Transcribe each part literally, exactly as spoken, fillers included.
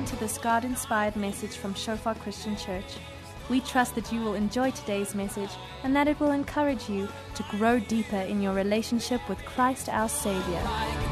Welcome to this God-inspired message from Shofar Christian Church. We trust that you will enjoy today's message and that it will encourage you to grow deeper in your relationship with Christ our Savior.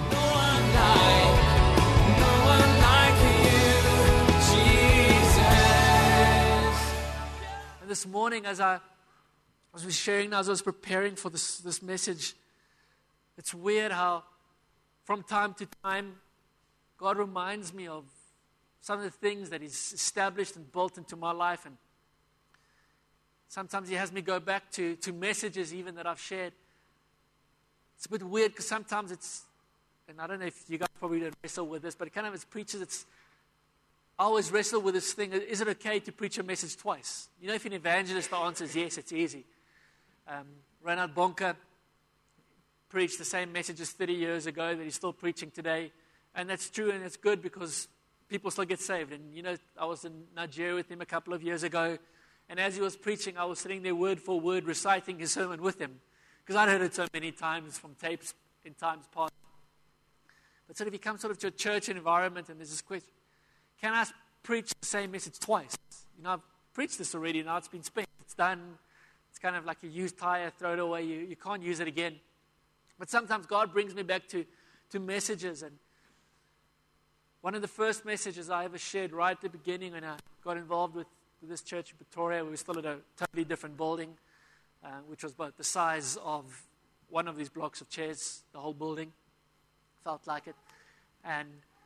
And this morning, as I, as I was sharing, as I was preparing for this, this message, it's weird how from time to time, God reminds me of some of the things that He's established and built into my life. And sometimes He has me go back to, to messages even that I've shared. It's a bit weird because sometimes it's, and I don't know if you guys probably don't wrestle with this, but it kind of as preachers, it's, I always wrestle with this thing. Is it okay to preach a message twice? You know, if an evangelist, the answer is yes, it's easy. Um, Reinhard Bonke preached the same messages thirty years ago that he's still preaching today. And that's true, and it's good because people still get saved. And, you know, I was in Nigeria with him a couple of years ago, and as he was preaching, I was sitting there word for word reciting his sermon with him, because I'd heard it so many times from tapes in times past. But sort of you come sort of to a church environment, and there's this question, can I preach the same message twice? You know, I've preached this already, now it's been spent, it's done. It's kind of like a used tire, throw it away, you, you can't use it again. But sometimes God brings me back to, to messages, and one of the first messages I ever shared right at the beginning when I got involved with, with this church in Pretoria, we were still at a totally different building, uh, which was about the size of one of these blocks of chairs, the whole building. Felt like it. And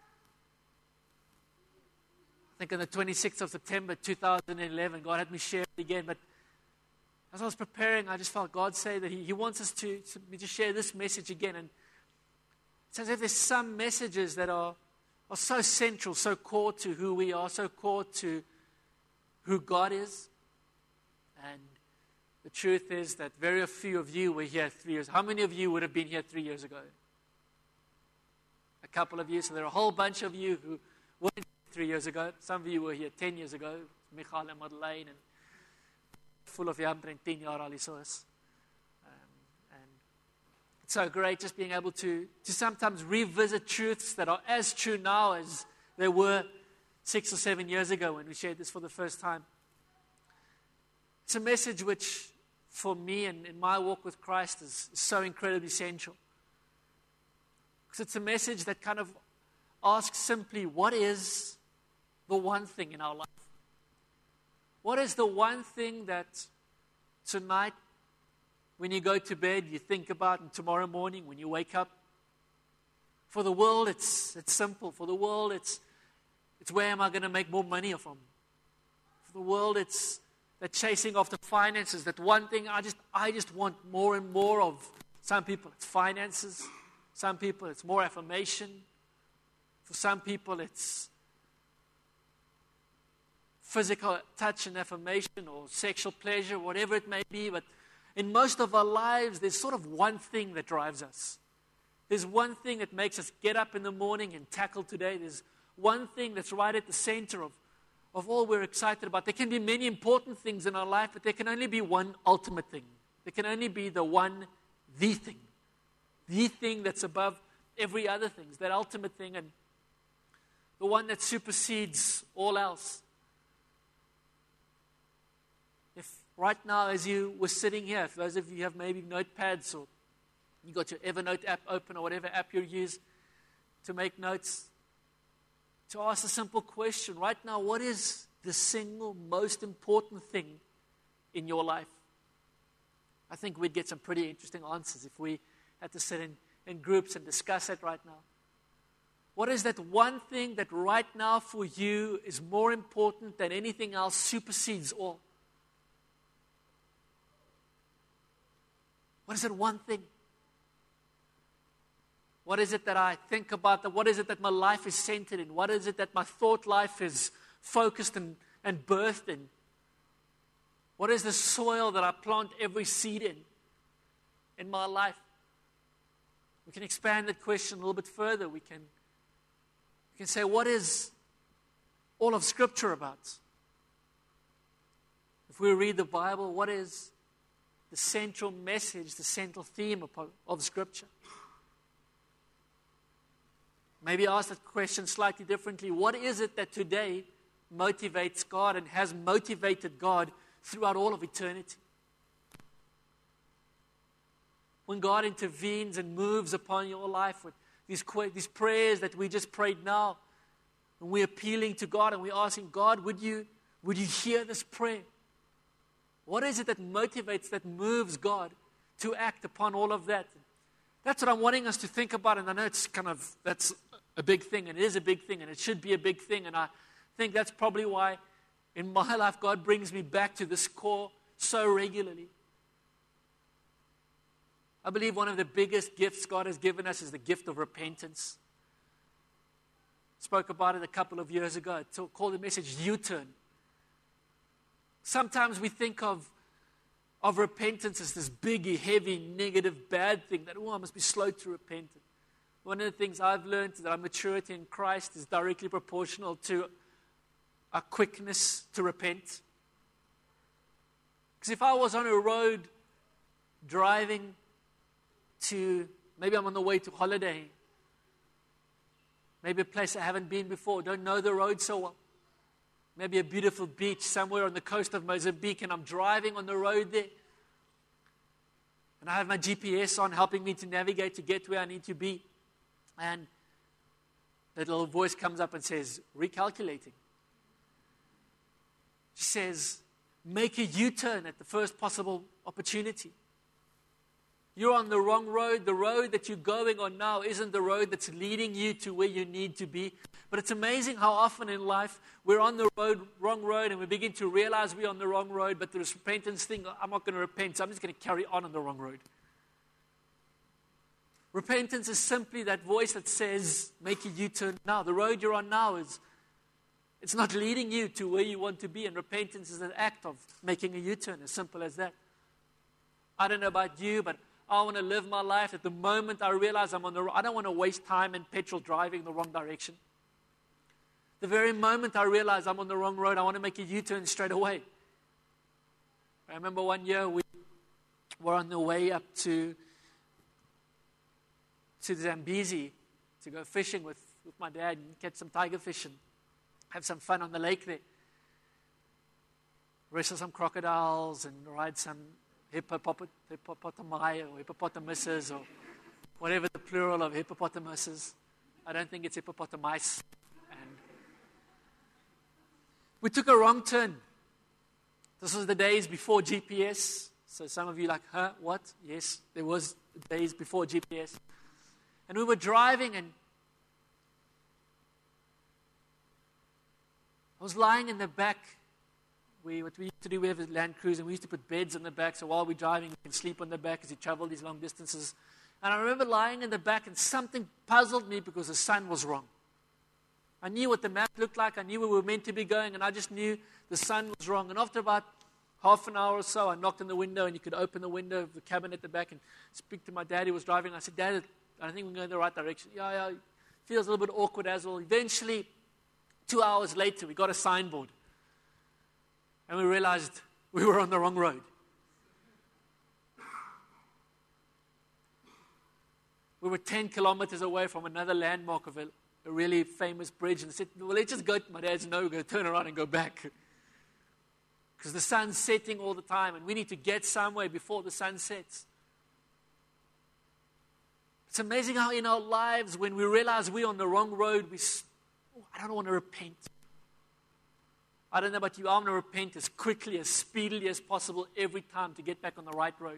I think on the twenty-sixth of September two thousand eleven, God had me share it again. But as I was preparing, I just felt God say that He, he wants us to, to, to share this message again. And it's as if there's some messages that are are so central, so core to who we are, so core to who God is. And the truth is that very few of you were here three years. How many of you would have been here three years ago? A couple of you. So there are a whole bunch of you who weren't here three years ago. Some of you were here ten years ago. Michael and Madeleine, and full of jammer en ten jaar al so is. It's so great just being able to, to sometimes revisit truths that are as true now as they were six or seven years ago when we shared this for the first time. It's a message which, for me and in my walk with Christ, is so incredibly central. Because it's a message that kind of asks simply, what is the one thing in our life? What is the one thing that tonight, when you go to bed, you think about, and tomorrow morning when you wake up? For the world, it's it's simple. For the world, it's it's where am I going to make more money from? For the world, it's that chasing after finances. That one thing I just I just want more and more of. Some people, it's finances. Some people, it's more affirmation. For some people, it's physical touch and affirmation, or sexual pleasure, whatever it may be. But in most of our lives, there's sort of one thing that drives us. There's one thing that makes us get up in the morning and tackle today. There's one thing that's right at the center of, of all we're excited about. There can be many important things in our life, but there can only be one ultimate thing. There can only be the one, the thing. The thing that's above every other thing. That ultimate thing, and the one that supersedes all else. If right now, as you were sitting here, for those of you who have maybe notepads, or you got your Evernote app open, or whatever app you use to make notes, to ask a simple question. Right now, what is the single most important thing in your life? I think we'd get some pretty interesting answers if we had to sit in, in groups and discuss it right now. What is that one thing that right now for you is more important than anything else, supersedes all? What is that one thing? What is it that I think about? What is it that my life is centered in? What is it that my thought life is focused and, and birthed in? What is the soil that I plant every seed in, in my life? We can expand that question a little bit further. We can, we can say, what is all of Scripture about? If we read the Bible, what is the central message, the central theme of, of Scripture? Maybe ask that question slightly differently. What is it that today motivates God and has motivated God throughout all of eternity? When God intervenes and moves upon your life with these, these prayers that we just prayed now, and we're appealing to God and we're asking, God, would you, would you hear this prayer? What is it that motivates, that moves God to act upon all of that? That's what I'm wanting us to think about, and I know it's kind of, that's a big thing, and it is a big thing, and it should be a big thing, and I think that's probably why in my life God brings me back to this core so regularly. I believe one of the biggest gifts God has given us is the gift of repentance. Spoke about it a couple of years ago. I called the message U-turn. Sometimes we think of, of repentance as this big, heavy, negative, bad thing that, oh, I must be slow to repent. One of the things I've learned is that our maturity in Christ is directly proportional to our quickness to repent. Because if I was on a road driving to, maybe I'm on the way to holiday, maybe a place I haven't been before, don't know the road so well, maybe a beautiful beach somewhere on the coast of Mozambique, and I'm driving on the road there, and I have my G P S on helping me to navigate to get where I need to be, and that little voice comes up and says, recalculating. She says, make a U-turn at the first possible opportunity. You're on the wrong road. The road that you're going on now isn't the road that's leading you to where you need to be. But it's amazing how often in life we're on the road, wrong road, and we begin to realize we're on the wrong road, but there's repentance thing, I'm not going to repent, so I'm just going to carry on on the wrong road. Repentance is simply that voice that says, make a U-turn now. The road you're on now is, it's not leading you to where you want to be, and repentance is an act of making a U-turn, as simple as that. I don't know about you, but I want to live my life at the moment I realize I'm on the, I don't want to waste time and petrol driving in the wrong direction. The very moment I realize I'm on the wrong road, I want to make a U-turn straight away. I remember one year we were on the way up to, to Zambezi to go fishing with, with my dad and catch some tiger fish and have some fun on the lake there. Wrestle some crocodiles and ride some hippopot- hippopotami or hippopotamuses or whatever the plural of hippopotamuses. I don't think it's hippopotamis. And we took a wrong turn. This was the days before G P S. So some of you are like, huh, what? Yes, there was days before G P S. And we were driving, and I was lying in the back. We, what we used to do, we have a Land Cruiser, and we used to put beds in the back, so while we're driving, we can sleep on the back as you travel these long distances. And I remember lying in the back, and something puzzled me because the sun was wrong. I knew what the map looked like, I knew where we were meant to be going, and I just knew the sun was wrong. And after about half an hour or so, I knocked on the window, and you could open the window of the cabin at the back and speak to my dad who was driving. I said, Dad, I don't think we're going in the right direction. Yeah, yeah, it feels a little bit awkward as well. Eventually, two hours later, we got a signboard. And we realized we were on the wrong road. We were ten kilometers away from another landmark of a, a really famous bridge. And I said, well, let's just go. My dad's no, we're going to turn around and go back. Because the sun's setting all the time, and we need to get somewhere before the sun sets. It's amazing how in our lives, when we realize we're on the wrong road, we, oh, I don't want to repent. I don't know about you, I want to repent as quickly, as speedily as possible every time to get back on the right road.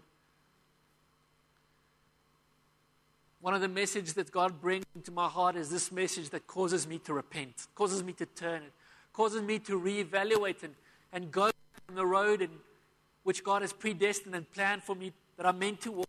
One of the messages that God brings into my heart is this message that causes me to repent, causes me to turn, it causes me to reevaluate and, and go on the road in which God has predestined and planned for me that I'm meant to walk.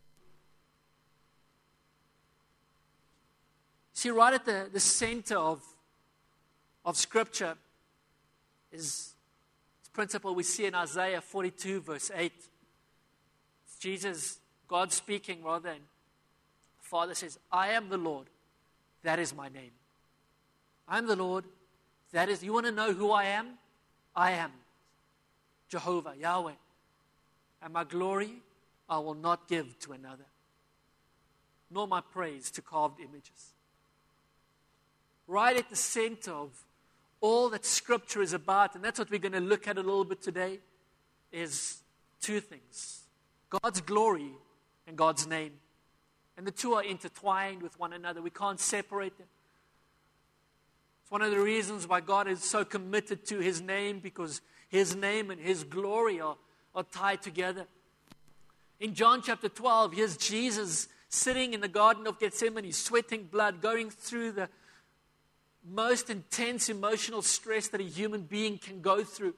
See, right at the, the center of, of Scripture is this principle we see in Isaiah forty-two, verse eight. It's Jesus, God speaking rather, and the Father says, I am the Lord, that is my name. I am the Lord, that is, you want to know who I am? I am Jehovah, Yahweh. And my glory I will not give to another, nor my praise to carved images. right at the center of all that Scripture is about, and that's what we're going to look at a little bit today, is two things: God's glory and God's name. And the two are intertwined with one another. We can't separate them. It's one of the reasons why God is so committed to His name, because His name and His glory are, are tied together. In John chapter twelve, here's Jesus sitting in the Garden of Gethsemane, sweating blood, going through the most intense emotional stress that a human being can go through.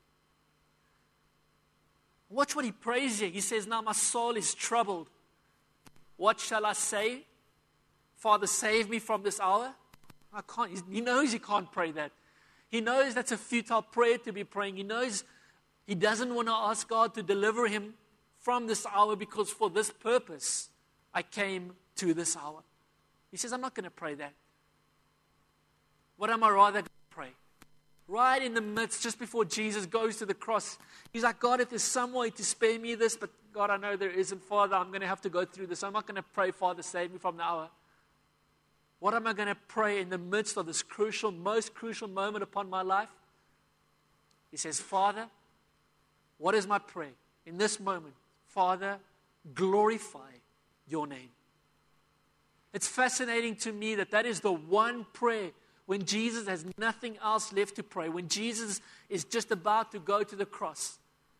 Watch what He prays here. He says, "Now my soul is troubled. What shall I say? Father, save me from this hour." I can't. He knows he can't pray that. He knows that's a futile prayer to be praying. He knows he doesn't want to ask God to deliver him from this hour, because for this purpose I came to this hour. He says, I'm not going to pray that. What am I rather going to pray? Right in the midst, just before Jesus goes to the cross, he's like, God, if there's some way to spare me this, but God, I know there isn't. Father, I'm going to have to go through this. I'm not going to pray, Father, save me from the hour. What am I going to pray in the midst of this crucial, most crucial moment upon my life? He says, Father, what is my prayer in this moment? Father, glorify your name. It's fascinating to me that that is the one prayer when Jesus has nothing else left to pray, when Jesus is just about to go to the cross,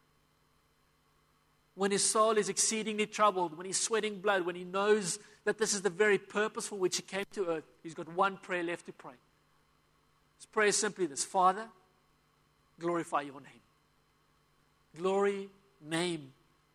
when his soul is exceedingly troubled, when he's sweating blood, when he knows that this is the very purpose for which he came to earth, he's got one prayer left to pray. His prayer is simply this: Father, glorify your name. Glory, name.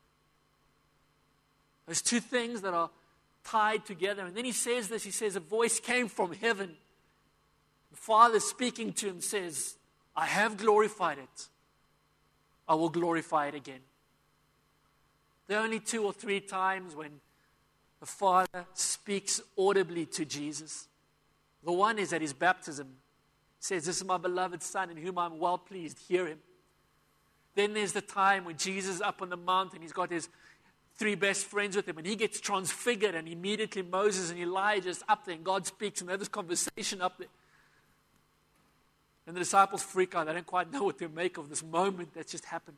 There's two things that are tied together. And then he says this, he says, a voice came from heaven. The Father speaking to him says, I have glorified it. I will glorify it again. There are only two or three times when the Father speaks audibly to Jesus. The one is at his baptism. He says, this is my beloved Son in whom I'm well pleased. Hear him. Then there's the time when Jesus is up on the mountain. He's got his three best friends with him, and he gets transfigured, and immediately Moses and Elijah is up there, and God speaks, and they have this conversation up there. And the disciples freak out. They don't quite know what to make of this moment that's just happened.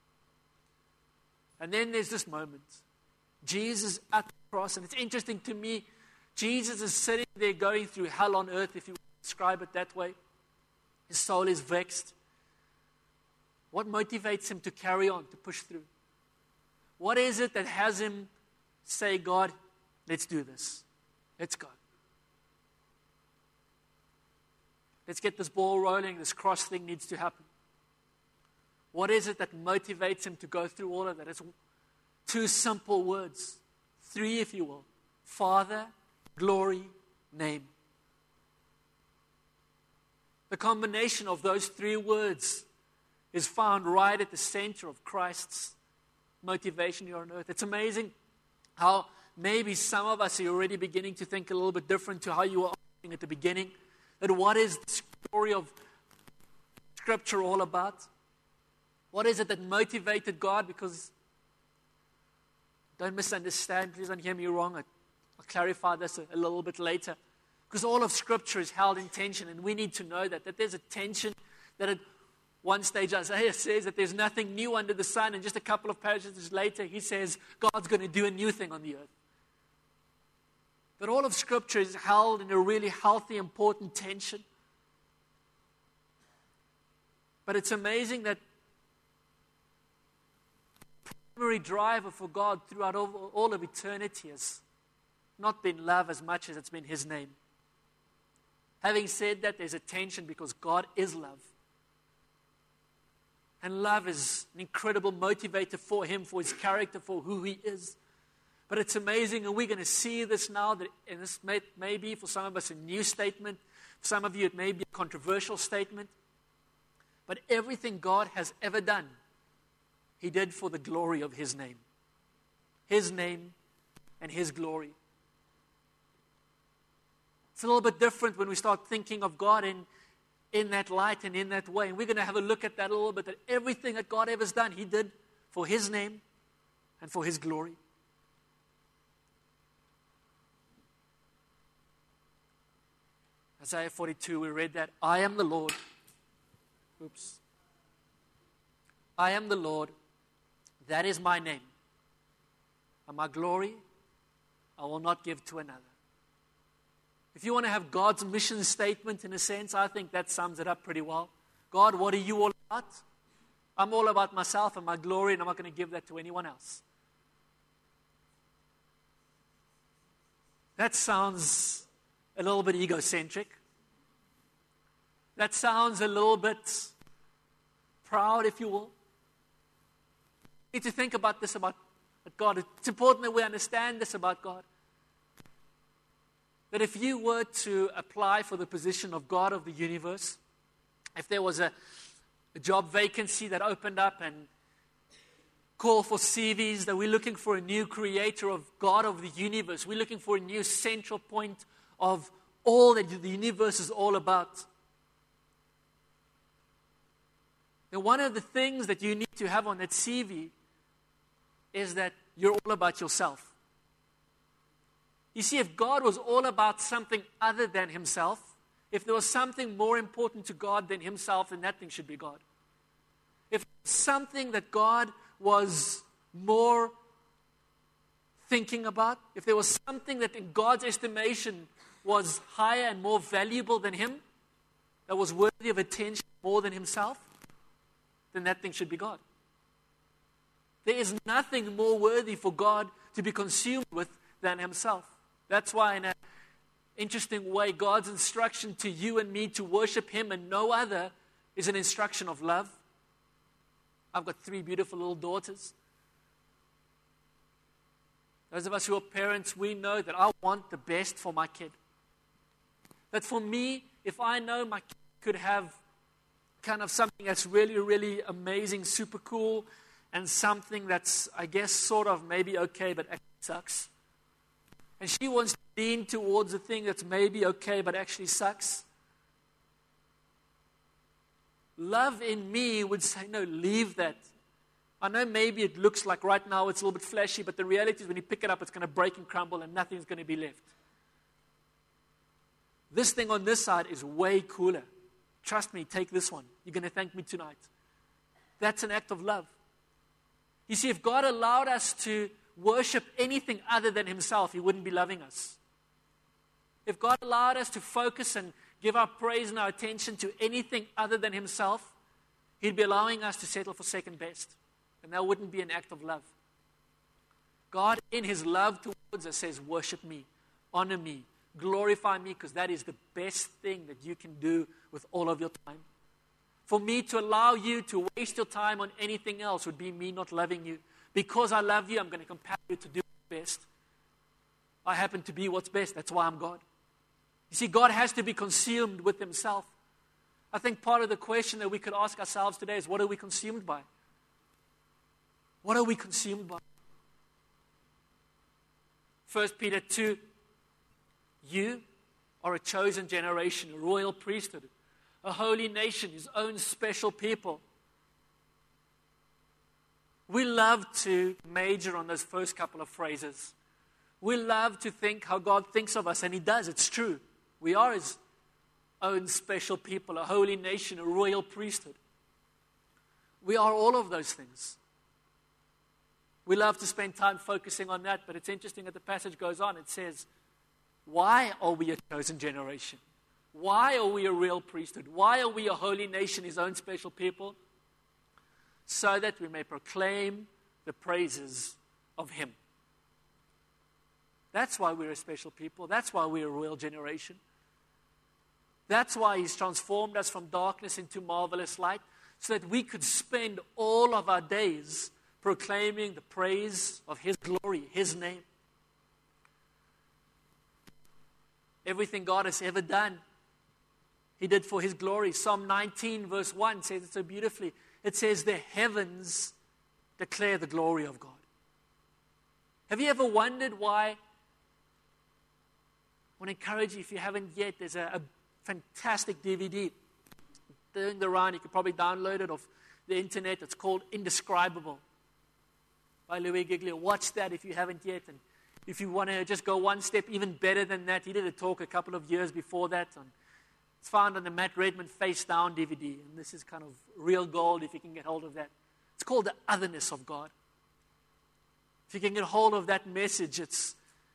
And then there's this moment. Jesus at the cross, and it's interesting to me, Jesus is sitting there going through hell on earth, if you describe it that way. His soul is vexed. What motivates him to carry on, to push through? What is it that has him say, God, let's do this. Let's go. Let's get this ball rolling. This cross thing needs to happen. What is it that motivates him to go through all of that? It's two simple words. Three, if you will. Father, glory, name. The combination of those three words is found right at the center of Christ's motivation here on earth. It's amazing how maybe some of us are already beginning to think a little bit different to how you were asking at the beginning. That what is the story of Scripture all about? What is it that motivated God? Because, don't misunderstand, please don't hear me wrong. I'll clarify this a, a little bit later. Because all of Scripture is held in tension, and we need to know that, that there's a tension that at one stage Isaiah says that there's nothing new under the sun, and just a couple of pages later he says God's going to do a new thing on the earth. But all of Scripture is held in a really healthy, important tension. But it's amazing that the primary driver for God throughout all, all of eternity has not been love as much as it's been His name. Having said that, there's a tension because God is love. And love is an incredible motivator for Him, for His character, for who He is. But it's amazing, and we're going to see this now, that, and this may, may be for some of us a new statement. For some of you it may be a controversial statement. But everything God has ever done, He did for the glory of His name. His name and His glory. It's a little bit different when we start thinking of God in in that light and in that way. And we're going to have a look at that a little bit, that everything that God ever has done, He did for His name and for His glory. Isaiah forty-two, we read that. I am the Lord. Oops. I am the Lord. That is my name. And my glory I will not give to another. If you want to have God's mission statement in a sense, I think that sums it up pretty well. God, what are you all about? I'm all about myself and my glory, and I'm not going to give that to anyone else. That sounds a little bit egocentric. That sounds a little bit proud, if you will. We need to think about this about God. It's important that we understand this about God. That if you were to apply for the position of God of the universe, if there was a, a job vacancy that opened up and call for C Vs, that we're looking for a new creator of God of the universe, we're looking for a new central point of all that the universe is all about, then one of the things that you need to have on that C V is that you're all about yourself. You see, if God was all about something other than himself, if there was something more important to God than himself, then that thing should be God. If something that God was more thinking about, if there was something that in God's estimation was higher and more valuable than him, that was worthy of attention more than himself, then that thing should be God. There is nothing more worthy for God to be consumed with than himself. That's why in an interesting way, God's instruction to you and me to worship him and no other is an instruction of love. I've got three beautiful little daughters. Those of us who are parents, we know that I want the best for my kid. That for me, if I know my kid could have kind of something that's really, really amazing, super cool, and something that's, I guess, sort of maybe okay, but actually sucks. And she wants to lean towards a thing that's maybe okay, but actually sucks. Love in me would say, no, leave that. I know maybe it looks like right now it's a little bit flashy, but the reality is when you pick it up, it's going to break and crumble and nothing's going to be left. This thing on this side is way cooler. Trust me, take this one. You're going to thank me tonight. That's an act of love. You see, if God allowed us to worship anything other than himself, he wouldn't be loving us. If God allowed us to focus and give our praise and our attention to anything other than himself, he'd be allowing us to settle for second best. And that wouldn't be an act of love. God, in his love towards us, says, worship me, honor me, glorify me, because that is the best thing that you can do with all of your time. For me to allow you to waste your time on anything else would be me not loving you. Because I love you, I'm going to compel you to do what's best. I happen to be what's best. That's why I'm God. You see, God has to be consumed with himself. I think part of the question that we could ask ourselves today is, what are we consumed by? What are we consumed by? First Peter two, you are a chosen generation, a royal priesthood, a holy nation, his own special people. We love to major on those first couple of phrases. We love to think how God thinks of us, and he does. It's true. We are his own special people, a holy nation, a royal priesthood. We are all of those things. We love to spend time focusing on that, but it's interesting that the passage goes on. It says, why are we a chosen generation? Why are we a real priesthood? Why are we a holy nation, his own special people? So that we may proclaim the praises of him. That's why we're a special people. That's why we're a royal generation. That's why he's transformed us from darkness into marvelous light, so that we could spend all of our days proclaiming the praise of his glory, his name. Everything God has ever done, he did for his glory. Psalm nineteen verse one says it so beautifully. It says, the heavens declare the glory of God. Have you ever wondered why? I want to encourage you, if you haven't yet, there's a, a fantastic D V D doing the round. You could probably download it off the internet. It's called Indescribable by Louis Giglio. Watch that if you haven't yet. And if you want to just go one step even better than that, he did a talk a couple of years before that on It's found on the Matt Redman Face Down D V D, and this is kind of real gold if you can get hold of that. It's called The Otherness of God. If you can get hold of that message, it's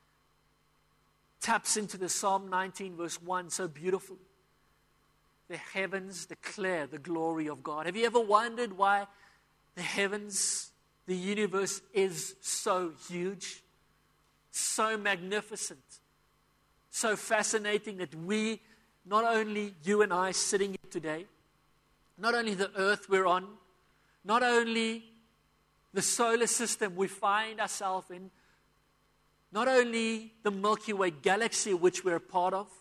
taps into the Psalm nineteen verse one so beautiful. The heavens declare the glory of God. Have you ever wondered why the heavens, the universe is so huge, so magnificent, so fascinating that we, not only you and I sitting here today, not only the earth we're on, not only the solar system we find ourselves in, not only the Milky Way galaxy which we're a part of,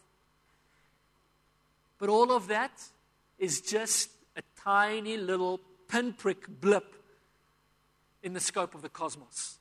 but all of that is just a tiny little pinprick blip in the scope of the cosmos.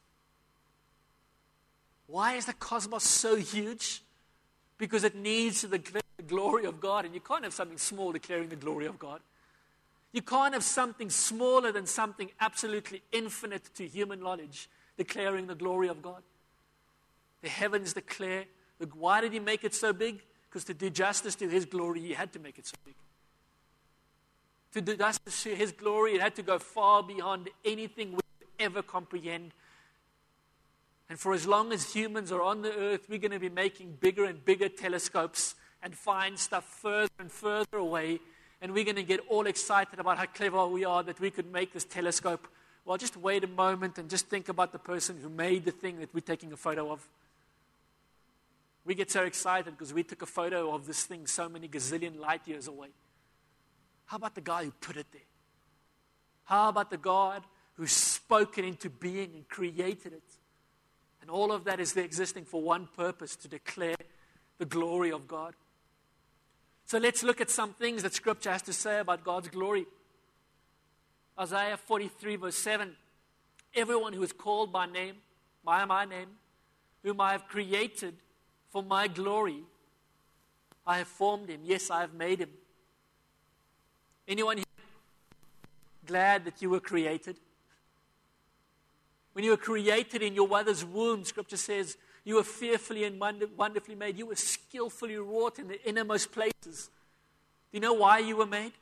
Why is the cosmos so huge? Because it needs to declare the glory of God, and you can't have something small declaring the glory of God. You can't have something smaller than something absolutely infinite to human knowledge declaring the glory of God. The heavens declare, the, why did he make it so big? Because to do justice to his glory, he had to make it so big. To do justice to his glory, it had to go far beyond anything we could ever comprehend. And for as long as humans are on the earth, we're going to be making bigger and bigger telescopes and find stuff further and further away. And we're going to get all excited about how clever we are that we could make this telescope. Well, just wait a moment and just think about the person who made the thing that we're taking a photo of. We get so excited because we took a photo of this thing so many gazillion light years away. How about the guy who put it there? How about the God who spoke it into being and created it? And all of that is there existing for one purpose, to declare the glory of God. So let's look at some things that Scripture has to say about God's glory. Isaiah forty-three verse seven. Everyone who is called by name, by my name, whom I have created for my glory, I have formed him. Yes, I have made him. Anyone here glad that you were created? When you were created in your mother's womb, Scripture says you were fearfully and wonderfully made. You were skillfully wrought in the innermost places. Do you know why you were made?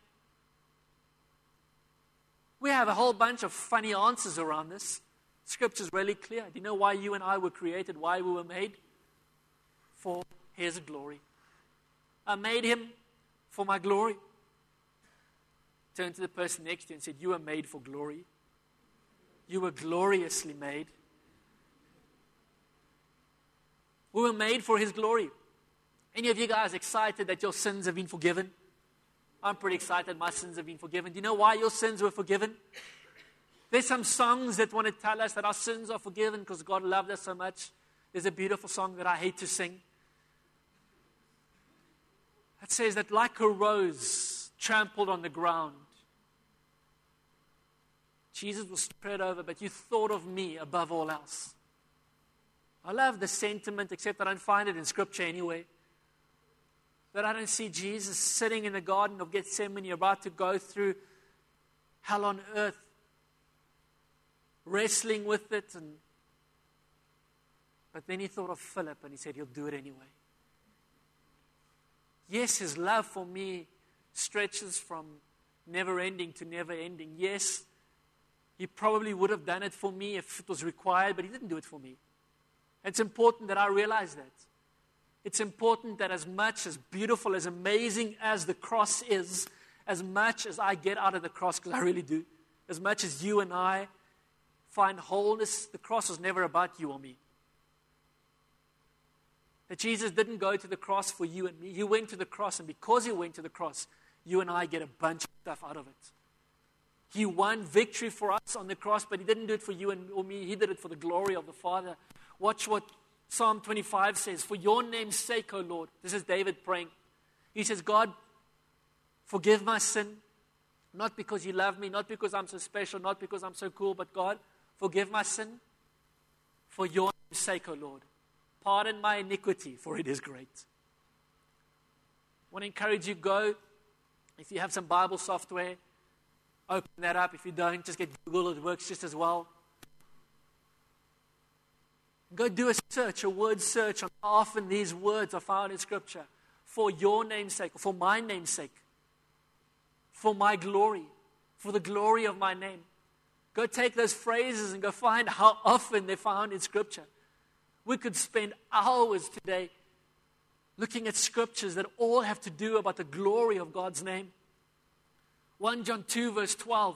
We have a whole bunch of funny answers around this. Scripture's really clear. Do you know why you and I were created, why we were made? For his glory. I made him for my glory. Turn to the person next to you and said, you were made for glory. You were gloriously made. We were made for his glory. Any of you guys excited that your sins have been forgiven? I'm pretty excited my sins have been forgiven. Do you know why your sins were forgiven? There's some songs that want to tell us that our sins are forgiven because God loved us so much. There's a beautiful song that I hate to sing. It says that like a rose trampled on the ground, Jesus was spread over, but you thought of me above all else. I love the sentiment, except I don't find it in Scripture anyway. That I don't see Jesus sitting in the Garden of Gethsemane about to go through hell on earth, wrestling with it. And but then he thought of Philip and he said he'll do it anyway. Yes, his love for me stretches from never ending to never ending. Yes, he probably would have done it for me if it was required, but he didn't do it for me. It's important that I realize that. It's important that as much, as beautiful, as amazing as the cross is, as much as I get out of the cross, because I really do, as much as you and I find wholeness, the cross was never about you or me. That Jesus didn't go to the cross for you and me. He went to the cross, and because he went to the cross, you and I get a bunch of stuff out of it. He won victory for us on the cross, but he didn't do it for you and or me. He did it for the glory of the Father. Watch what Psalm twenty-five says. For your name's sake, O Lord. This is David praying. He says, God, forgive my sin. Not because you love me, not because I'm so special, not because I'm so cool, but God, forgive my sin. For your name's sake, O Lord. Pardon my iniquity, for it is great. I want to encourage you, go. If you have some Bible software, open that up. If you don't, just get Google. It works just as well. Go do a search, a word search on how often these words are found in Scripture. for your name's sake, for my name's sake, for my glory, for the glory of my name. Go take those phrases and go find how often they're found in Scripture. We could spend hours today looking at scriptures that all have to do about the glory of God's name. First John two, verse twelve.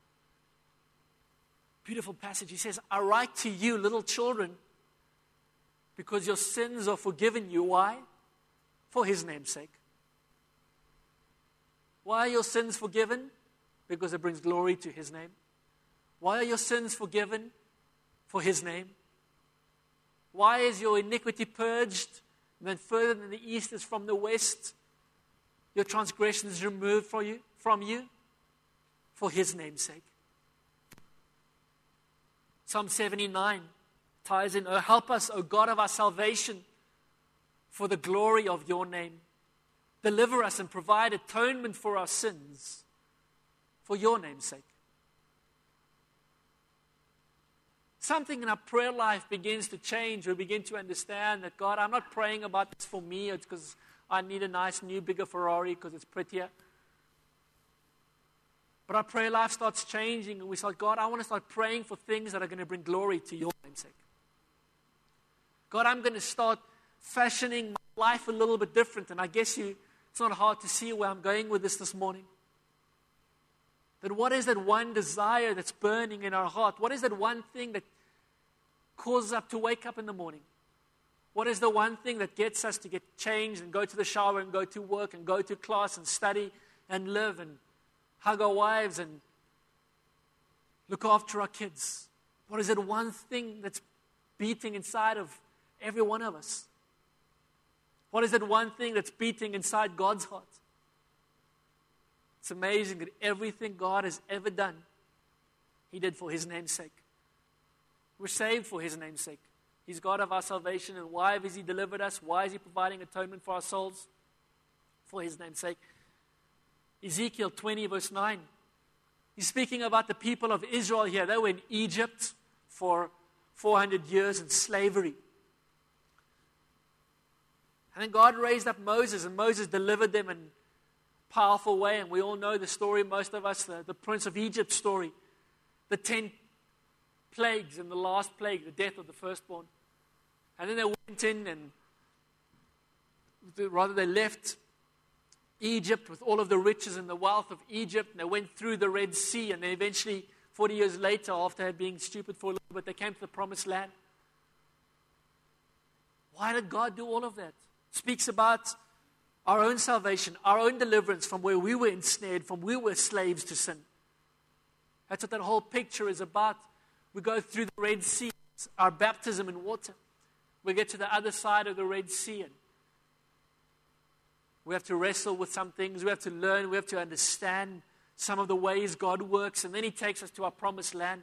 Beautiful passage. He says, I write to you, little children, because your sins are forgiven you. Why? For His name's sake. Why are your sins forgiven? Because it brings glory to His name. Why are your sins forgiven? For His name. Why is your iniquity purged? And then further than the east is from the west. Your transgression is removed from you, from you. For His name's sake. Psalm seventy-nine ties in, oh, help us, O God of our salvation, for the glory of your name. Deliver us and provide atonement for our sins, for your name's sake. Something in our prayer life begins to change. We begin to understand that, God, I'm not praying about this for me. It's because I need a nice, new, bigger Ferrari because it's prettier. But our prayer life starts changing and we start, God, I want to start praying for things that are going to bring glory to your name's sake. God, I'm going to start fashioning my life a little bit different. And I guess you, it's not hard to see where I'm going with this this morning. That what is that one desire that's burning in our heart? What is that one thing that causes us to wake up in the morning? What is the one thing that gets us to get changed and go to the shower and go to work and go to class and study and live and hug our wives and look after our kids? What is that one thing that's beating inside of every one of us? What is that one thing that's beating inside God's heart? It's amazing that everything God has ever done, He did for His name's sake. We're saved for His name's sake. He's God of our salvation. And why has He delivered us? Why is He providing atonement for our souls? For His name's sake. Ezekiel twenty, verse nine. He's speaking about the people of Israel here. They were in Egypt for four hundred years in slavery. And then God raised up Moses, and Moses delivered them in a powerful way. And we all know the story, most of us, the, the Prince of Egypt story. The ten plagues and the last plague, the death of the firstborn. And then they went in and, rather they left Egypt with all of the riches and the wealth of Egypt. And they went through the Red Sea. And then eventually, forty years later, after being stupid for a little bit, they came to the promised land. Why did God do all of that? It speaks about our own salvation, our own deliverance from where we were ensnared, from where we were slaves to sin. That's what that whole picture is about. We go through the Red Sea, our baptism in water. We get to the other side of the Red Sea, and we have to wrestle with some things. We have to learn. We have to understand some of the ways God works. And then He takes us to our promised land.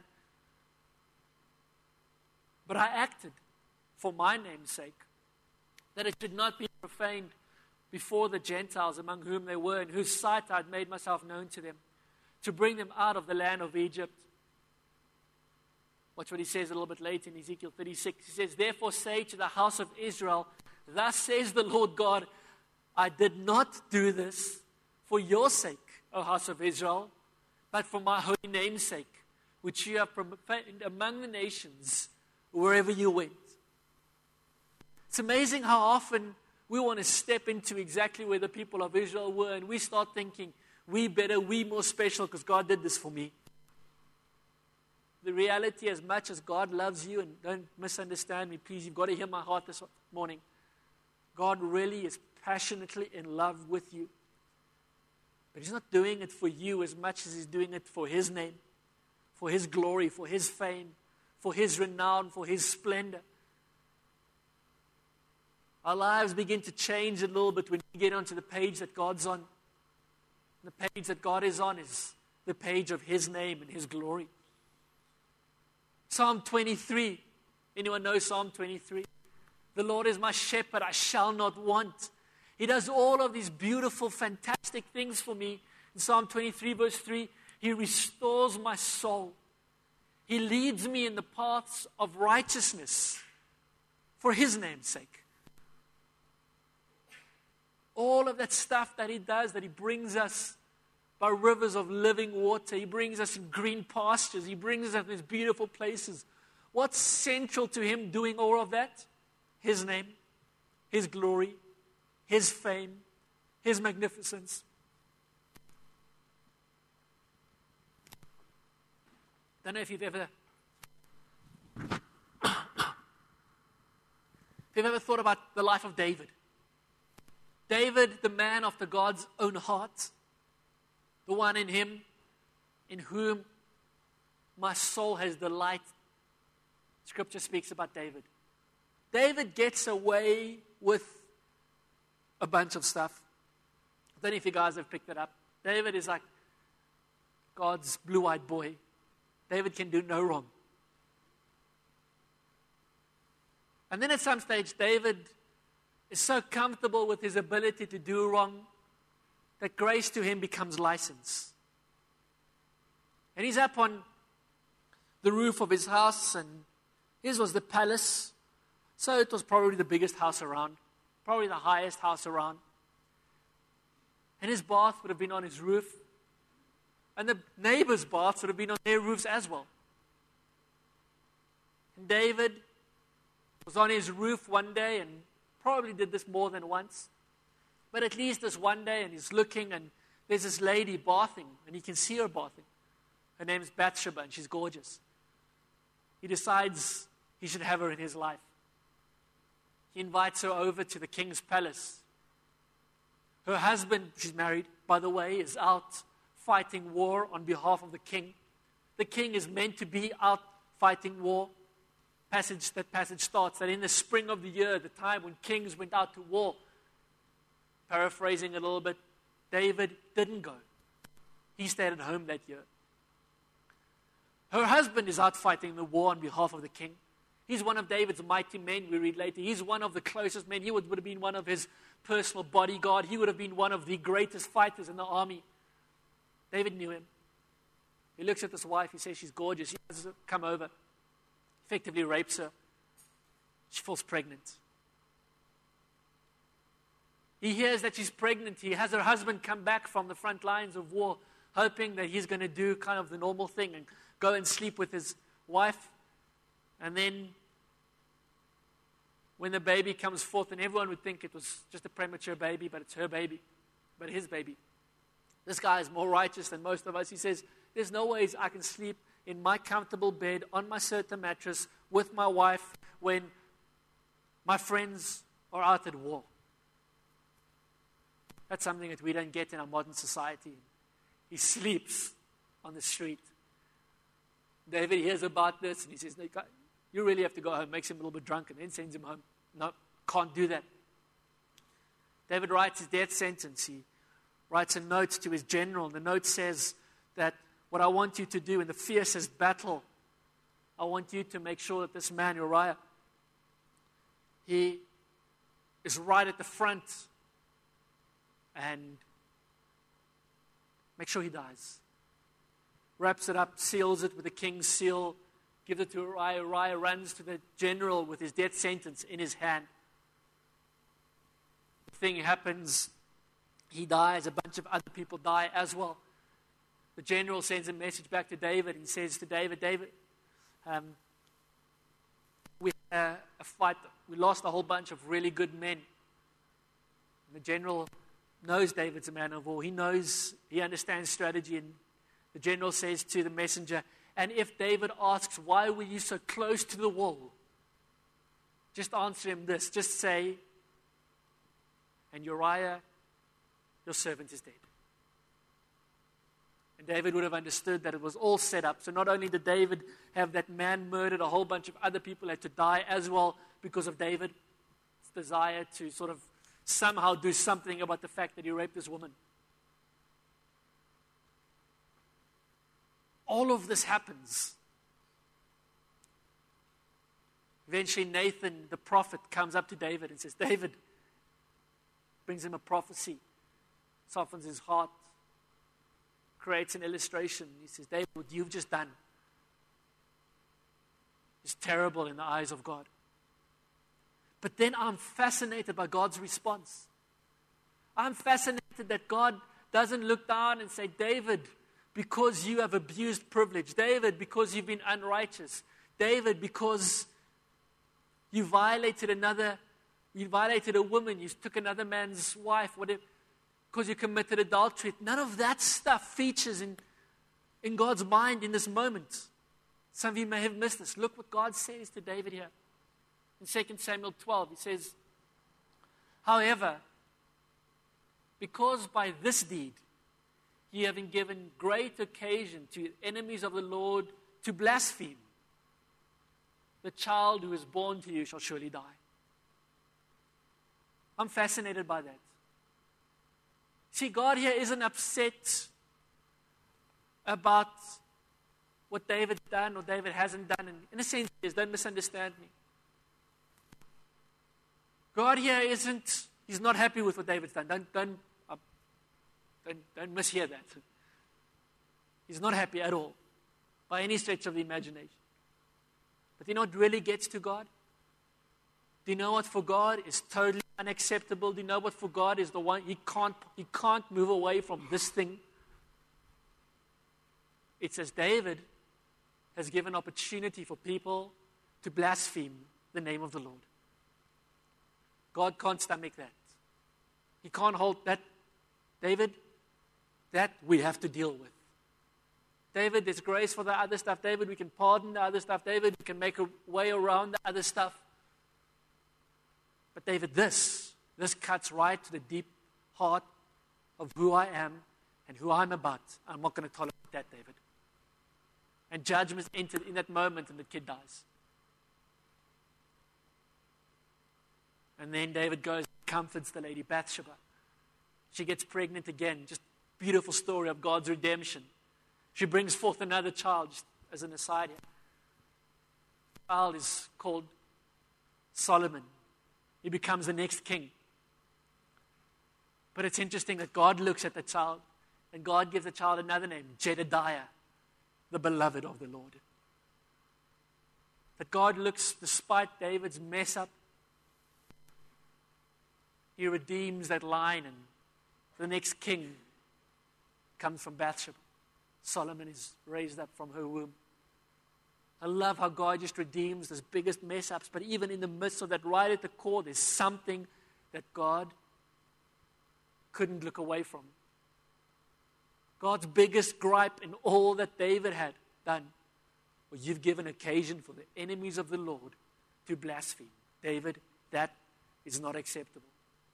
But I acted for my name's sake, that it should not be profaned before the Gentiles among whom they were, in whose sight I had made myself known to them, to bring them out of the land of Egypt. Watch what He says a little bit later in Ezekiel thirty-six. He says, therefore say to the house of Israel, thus says the Lord God, I did not do this for your sake, O house of Israel, but for my holy name's sake, which you have profaned among the nations wherever you went. It's amazing how often we want to step into exactly where the people of Israel were, and we start thinking, we better, we more special because God did this for me. The reality, as much as God loves you, and don't misunderstand me, please, you've got to hear my heart this morning. God really is passionately in love with you. But He's not doing it for you as much as He's doing it for His name, for His glory, for His fame, for His renown, for His splendor. Our lives begin to change a little bit when we get onto the page that God's on. The page that God is on is the page of His name and His glory. Psalm twenty-three. Anyone know Psalm twenty-three? The Lord is my shepherd, I shall not want. He does all of these beautiful, fantastic things for me. In Psalm twenty-three, verse three, He restores my soul. He leads me in the paths of righteousness for His name's sake. All of that stuff that he does, that he brings us by rivers of living water. He brings us in green pastures. He brings us in these beautiful places. What's central to him doing all of that? His name, his glory, his fame, his magnificence. Don't know if you've ever if you've ever thought about the life of David. David, the man after God's own heart, the one in him, in whom my soul has delight. Scripture speaks about David. David gets away with a bunch of stuff. I don't know if you guys have picked it up. David is like God's blue-eyed boy. David can do no wrong. And then at some stage, David is so comfortable with his ability to do wrong that grace to him becomes license. And he's up on the roof of his house, and his was the palace. So it was probably the biggest house around, probably the highest house around. And his bath would have been on his roof. And the neighbors' baths would have been on their roofs as well. And David was on his roof one day, and probably did this more than once. But at least this one day, and he's looking, and there's this lady bathing, and he can see her bathing. Her name's Bathsheba, and she's gorgeous. He decides he should have her in his life. He invites her over to the king's palace. Her husband, she's married, by the way, is out fighting war on behalf of the king. The king is meant to be out fighting war. Passage, that passage starts that in the spring of the year, the time when kings went out to war, paraphrasing a little bit, David didn't go. He stayed at home that year. Her husband is out fighting the war on behalf of the king. He's one of David's mighty men, we read later. He's one of the closest men. He would, would have been one of his personal bodyguard. He would have been one of the greatest fighters in the army. David knew him. He looks at this wife. He says she's gorgeous. He has her come over. Effectively rapes her. She falls pregnant. He hears that she's pregnant. He has her husband come back from the front lines of war, hoping that he's going to do kind of the normal thing and go and sleep with his wife. And then when the baby comes forth, and everyone would think it was just a premature baby, but it's her baby, but his baby. This guy is more righteous than most of us. He says, there's no ways I can sleep in my comfortable bed on my certain mattress with my wife when my friends are out at war. That's something that we don't get in our modern society. He sleeps on the street. David hears about this and he says, no, you really have to go home. Makes him a little bit drunk and then sends him home. No, can't do that. David writes his death sentence. He writes a note to his general. The note says that what I want you to do in the fiercest battle, I want you to make sure that this man, Uriah, he is right at the front and make sure he dies. Wraps it up, seals it with the king's seal, gives it to Uriah. Uriah runs to the general with his death sentence in his hand. The thing happens, he dies, a bunch of other people die as well. The general sends a message back to David and says to David, David, um, we had a, a fight. We lost a whole bunch of really good men. And the general knows David's a man of war. He knows, he understands strategy. And the general says to the messenger, and if David asks, why were you so close to the wall? Just answer him this. Just say, and Uriah, your servant is dead. And David would have understood that it was all set up. So not only did David have that man murdered, a whole bunch of other people had to die as well because of David's desire to sort of somehow do something about the fact that he raped this woman. All of this happens. Eventually Nathan, the prophet, comes up to David and says, David, brings him a prophecy, softens his heart, creates an illustration. He says, David, what you've just done is terrible in the eyes of God. But then I'm fascinated by God's response. I'm fascinated that God doesn't look down and say, David, because you have abused privilege. David, because you've been unrighteous. David, because you violated another, you violated a woman, you took another man's wife, whatever, because you committed adultery. None of that stuff features in, in God's mind in this moment. Some of you may have missed this. Look what God says to David here. In Second Samuel twelve, he says, however, because by this deed ye have been given great occasion to enemies of the Lord to blaspheme, the child who is born to you shall surely die. I'm fascinated by that. See, God here isn't upset about what David's done or David hasn't done. And in a sense, he is. Don't misunderstand me. God here isn't, he's not happy with what David's done. Don't, don't, uh, don't, don't mishear that. He's not happy at all, by any stretch of the imagination. But you know what really gets to God? Do you know what for God is totally unacceptable? Do you know what for God is the one, he can't, he can't move away from this thing? It says David has given opportunity for people to blaspheme the name of the Lord. God can't stomach that. He can't hold that. David, that we have to deal with. David, there's grace for the other stuff. David, we can pardon the other stuff. David, we can make a way around the other stuff. But David, this, this cuts right to the deep heart of who I am and who I'm about. I'm not going to tolerate that, David. And judgment entered in that moment and the kid dies. And then David goes and comforts the lady Bathsheba. She gets pregnant again. Just beautiful story of God's redemption. She brings forth another child, just as an aside here. The child is called Solomon. He becomes the next king. But it's interesting that God looks at the child and God gives the child another name, Jedediah, the beloved of the Lord. That God looks, despite David's mess up, he redeems that line, and the next king comes from Bathsheba. Solomon is raised up from her womb. I love how God just redeems those biggest mess ups, but even in the midst of that, right at the core, there's something that God couldn't look away from. God's biggest gripe in all that David had done was, you've given occasion for the enemies of the Lord to blaspheme. David, that is not acceptable.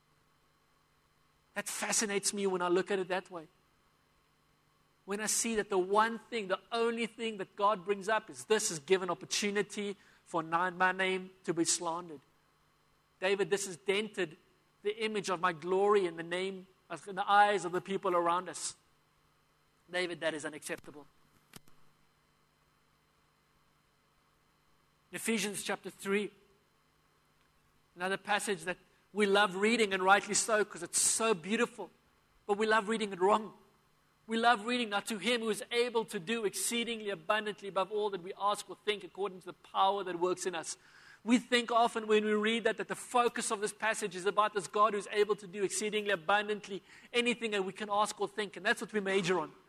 That fascinates me when I look at it that way. When I see that the one thing, the only thing that God brings up is this is given opportunity for my name to be slandered. David, this has dented the image of my glory in the name, in the eyes of the people around us. David, that is unacceptable. Ephesians chapter three, another passage that we love reading, and rightly so, because it's so beautiful. But we love reading it wrong. We love reading, now to him who is able to do exceedingly abundantly above all that we ask or think, according to the power that works in us. We think often when we read that, that the focus of this passage is about this God who's able to do exceedingly abundantly anything that we can ask or think. And that's what we major on.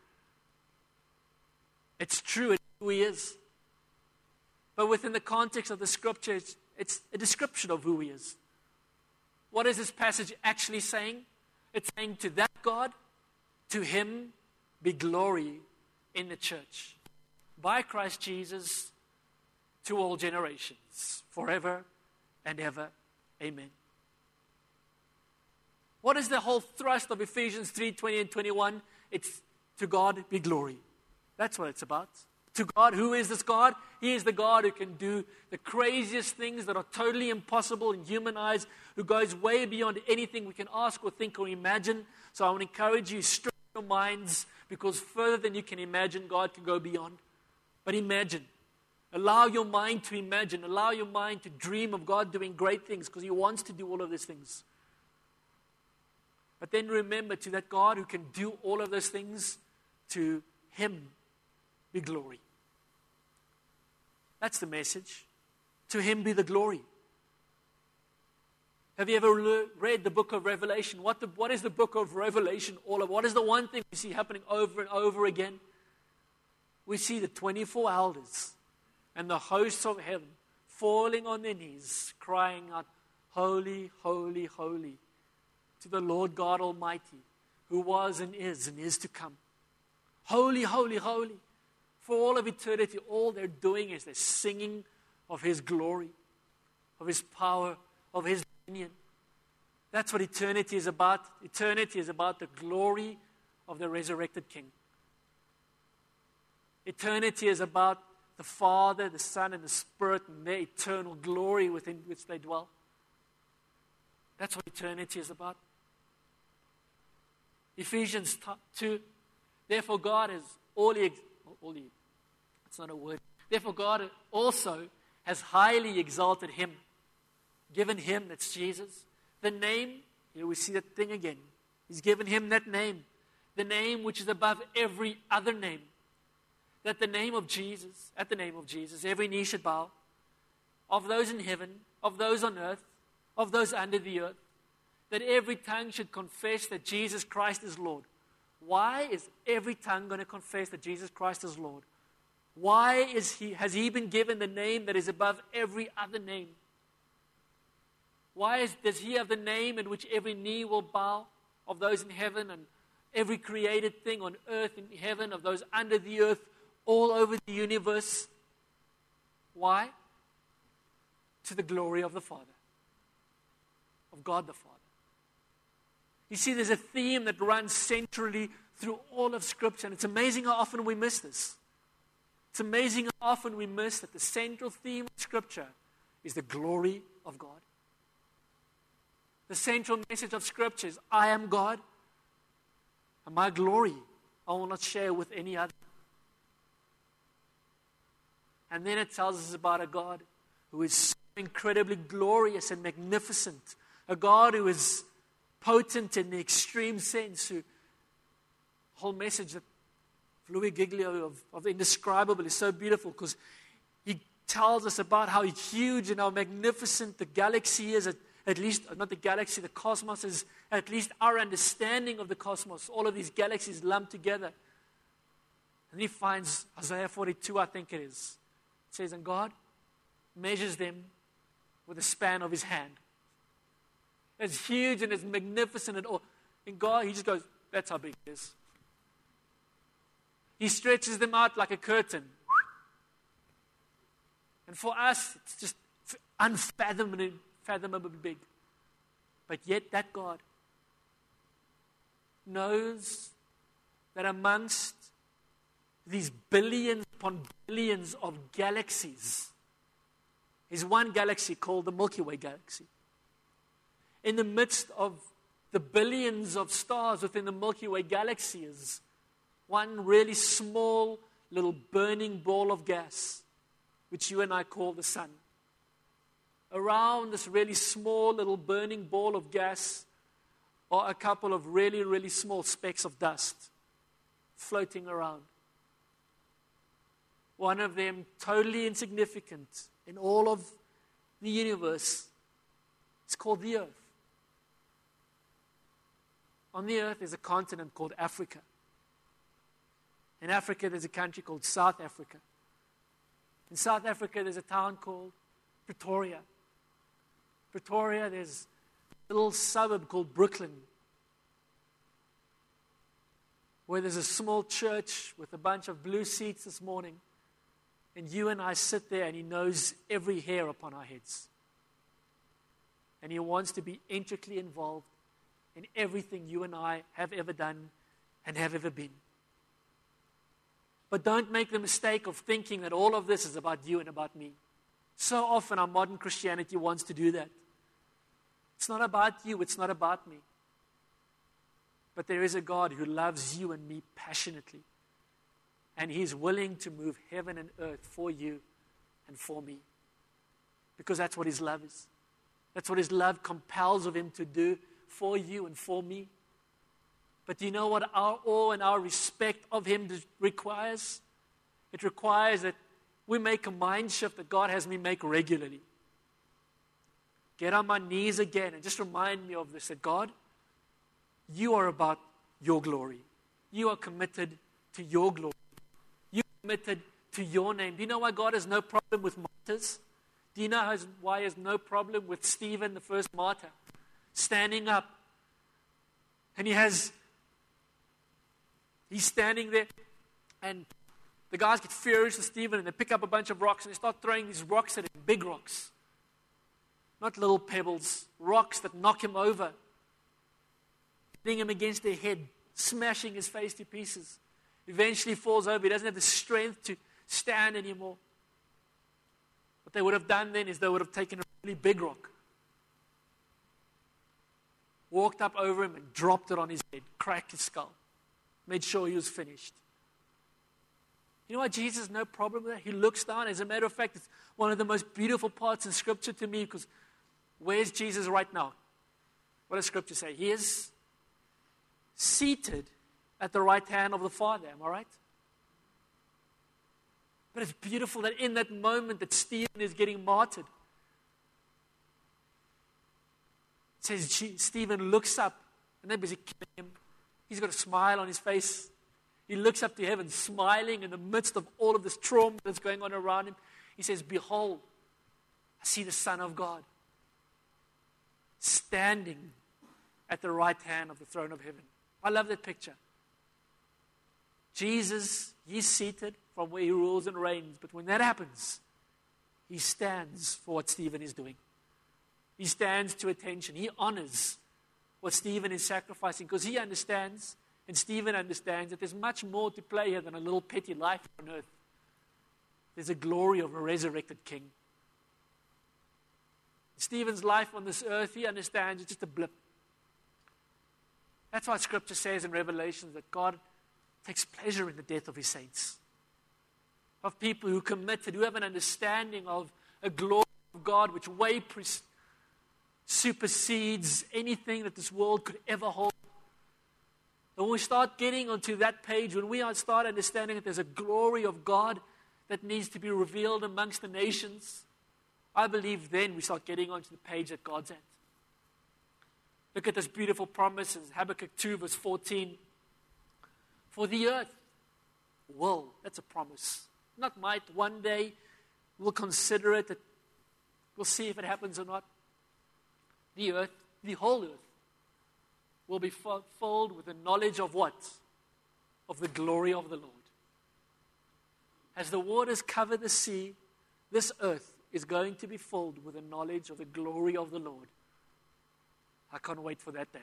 It's true, it's who he is. But within the context of the scripture, it's, it's a description of who he is. What is this passage actually saying? It's saying to that God, to him be glory in the church, by Christ Jesus, to all generations, forever and ever. Amen. What is the whole thrust of Ephesians three, twenty and twenty-one? It's to God be glory. That's what it's about. To God, who is this God? He is the God who can do the craziest things that are totally impossible in human eyes, who goes way beyond anything we can ask or think or imagine. So I want to encourage you, stretch your minds, because further than you can imagine, God can go beyond. But imagine. Allow your mind to imagine. Allow your mind to dream of God doing great things, because he wants to do all of these things. But then remember, to that God who can do all of those things, to him be glory. That's the message. To him be the glory. Have you ever le- read the book of Revelation? What, the, what is the book of Revelation all about? What is the one thing we see happening over and over again? We see the twenty-four elders and the hosts of heaven falling on their knees, crying out, "Holy, holy, holy, to the Lord God Almighty, who was and is and is to come. Holy, holy, holy." For all of eternity, all they're doing is they're singing of His glory, of His power, of His dominion. That's what eternity is about. Eternity is about the glory of the resurrected King. Eternity is about the Father, the Son, and the Spirit, and their eternal glory within which they dwell. That's what eternity is about. Ephesians two, therefore God is all he, all he, that's not a word. Therefore God also has highly exalted Him, given Him, that's Jesus, the name, here we see that thing again. He's given Him that name, the name which is above every other name. That the name of Jesus, at the name of Jesus, every knee should bow, of those in heaven, of those on earth, of those under the earth, that every tongue should confess that Jesus Christ is Lord. Why is every tongue going to confess that Jesus Christ is Lord? Why is he, has He been given the name that is above every other name? Why is, does He have the name in which every knee will bow, of those in heaven and every created thing on earth in heaven, of those under the earth, all over the universe? Why? To the glory of the Father, of God the Father. You see, there's a theme that runs centrally through all of Scripture, and it's amazing how often we miss this. It's amazing how often we miss that the central theme of Scripture is the glory of God. The central message of Scripture is, I am God, and my glory I will not share with any other. And then it tells us about a God who is so incredibly glorious and magnificent. A God who is potent in the extreme sense. Who, the whole message that Louis Giglio of, of Indescribable is so beautiful because he tells us about how huge and how magnificent the galaxy is. At, at least, not the galaxy, the cosmos is, at least our understanding of the cosmos. All of these galaxies lumped together. And he finds Isaiah forty-two, I think it is. It says, and God measures them with the span of His hand. It's huge and it's magnificent. And all. In God, He just goes, that's how big it is. He stretches them out like a curtain. And for us, it's just unfathomably fathomably big. But yet that God knows that amongst these billions upon billions of galaxies is one galaxy called the Milky Way galaxy. In the midst of the billions of stars within the Milky Way galaxy is one really small little burning ball of gas, which you and I call the sun. Around this really small little burning ball of gas are a couple of really, really small specks of dust floating around. One of them totally insignificant in all of the universe. It's called the Earth. On the Earth there's a continent called Africa. In Africa there's a country called South Africa. In South Africa there's a town called Pretoria. Pretoria, there's a little suburb called Brooklyn, where there's a small church with a bunch of blue seats this morning. And you and I sit there and He knows every hair upon our heads. And He wants to be intricately involved in everything you and I have ever done and have ever been. But don't make the mistake of thinking that all of this is about you and about me. So often our modern Christianity wants to do that. It's not about you, it's not about me. But there is a God who loves you and me passionately. And He's willing to move heaven and earth for you and for me. Because that's what His love is. That's what His love compels of Him to do for you and for me. But do you know what our awe and our respect of Him requires? It requires that we make a mind shift that God has me make regularly. get on my knees again and just remind me of this, that God, you are about your glory. You are committed to your glory. You are committed to your name. Do you know why God has no problem with martyrs? Do you know why he has no problem with Stephen, the first martyr, standing up? And he has, he's standing there, and the guys get furious with Stephen, and they pick up a bunch of rocks, and they start throwing these rocks at him, big rocks. Not little pebbles, rocks that knock him over, hitting him against their head, smashing his face to pieces. Eventually falls over. He doesn't have the strength to stand anymore. What they would have done then is they would have taken a really big rock, walked up over him and dropped it on his head, cracked his skull, made sure he was finished. You know why Jesus has no problem with that? He looks down. As a matter of fact, it's one of the most beautiful parts in Scripture to me, because where's Jesus right now? What does Scripture say? He is seated at the right hand of the Father. Am I right? But it's beautiful that in that moment that Stephen is getting martyred, it says Stephen looks up, and they're busy killing him. He's got a smile on his face. He looks up to heaven, smiling in the midst of all of this trauma that's going on around him. He says, behold, I see the Son of God standing at the right hand of the throne of heaven. I love that picture. Jesus, he's seated from where he rules and reigns. But when that happens, he stands for what Stephen is doing. He stands to attention. He honors what Stephen is sacrificing, because he understands, and Stephen understands, that there's much more to play here than a little petty life on earth. There's a glory of a resurrected king. Stephen's life on this earth, he understands, it's just a blip. That's why Scripture says in Revelation that God takes pleasure in the death of his saints, of people who committed, who have an understanding of a glory of God which way pre- supersedes anything that this world could ever hold. And when we start getting onto that page, when we start understanding that there's a glory of God that needs to be revealed amongst the nations, I believe then we start getting onto the page that God's at. Look at this beautiful promise in Habakkuk two, verse fourteen. For the earth will, that's a promise, not might, one day we'll consider it, that we'll see if it happens or not. The earth, the whole earth, will be filled with the knowledge of what? Of the glory of the Lord. As the waters cover the sea, this earth is going to be filled with the knowledge of the glory of the Lord. I can't wait for that day.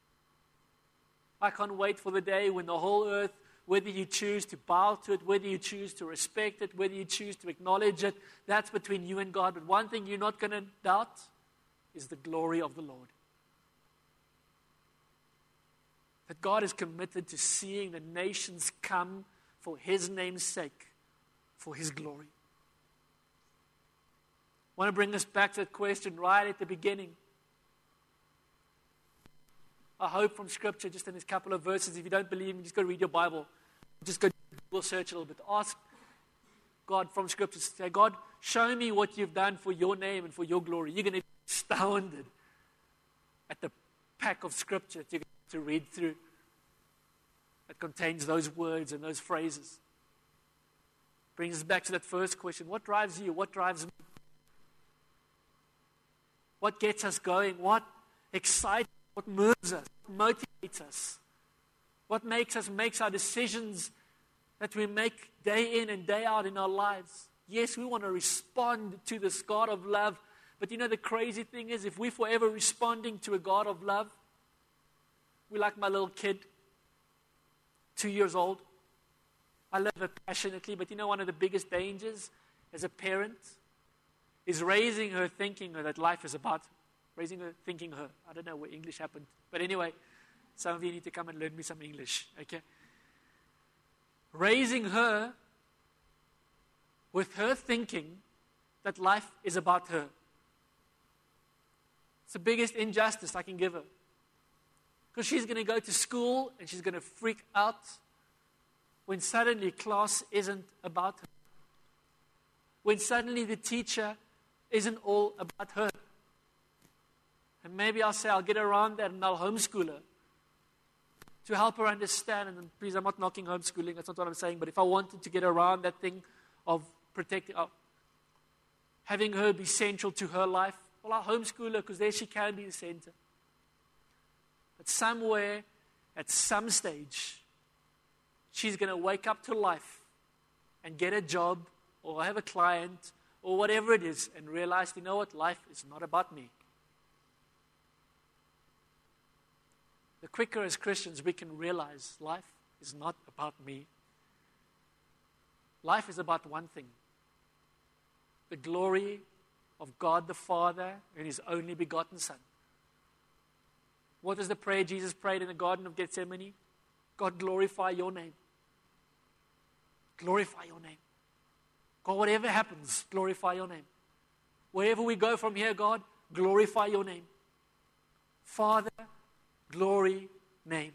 I can't wait for the day when the whole earth, whether you choose to bow to it, whether you choose to respect it, whether you choose to acknowledge it, that's between you and God. But one thing you're not going to doubt is the glory of the Lord. That God is committed to seeing the nations come for his name's sake, for his glory. I want to bring us back to that question right at the beginning. I hope from Scripture, just in this couple of verses, if you don't believe me, just go read your Bible. Just go Google search a little bit. Ask God from Scripture, say, God, show me what you've done for your name and for your glory. You're going to be astounded at the pack of Scripture that you're going to read through that contains those words and those phrases. Brings us back to that first question. What drives you? What drives me? What gets us going? What excites us? What moves us? What motivates us? What makes us makes our decisions that we make day in and day out in our lives? Yes, we want to respond to this God of love. But you know, the crazy thing is, if we're forever responding to a God of love, we're like my little kid, two years old. I love her passionately, but you know, one of the biggest dangers as a parent is raising her thinking that life is about raising her, thinking her. I don't know where English happened. But anyway, some of you need to come and learn me some English, okay? Raising her with her thinking that life is about her. It's the biggest injustice I can give her. Because she's going to go to school and she's going to freak out when suddenly class isn't about her. When suddenly the teacher isn't all about her. And maybe I'll say I'll get around that and I'll homeschool her to help her understand. And then, please, I'm not knocking homeschooling. That's not what I'm saying. But if I wanted to get around that thing of protecting, of having her be central to her life, well, I'll homeschool her because there she can be the center. But somewhere, at some stage, she's going to wake up to life and get a job or have a client or whatever it is and realize, you know what, life is not about me. The quicker as Christians we can realize life is not about me. Life is about one thing: the glory of God the Father and His only begotten Son. What is the prayer Jesus prayed in the Garden of Gethsemane? God, glorify your name. Glorify your name. God, whatever happens, glorify your name. Wherever we go from here, God, glorify your name. Father, glory, name.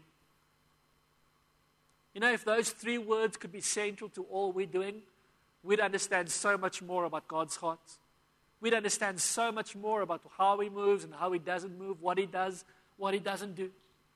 You know, if those three words could be central to all we're doing, we'd understand so much more about God's heart. We'd understand so much more about how He moves and how He doesn't move, what He does, what He doesn't do.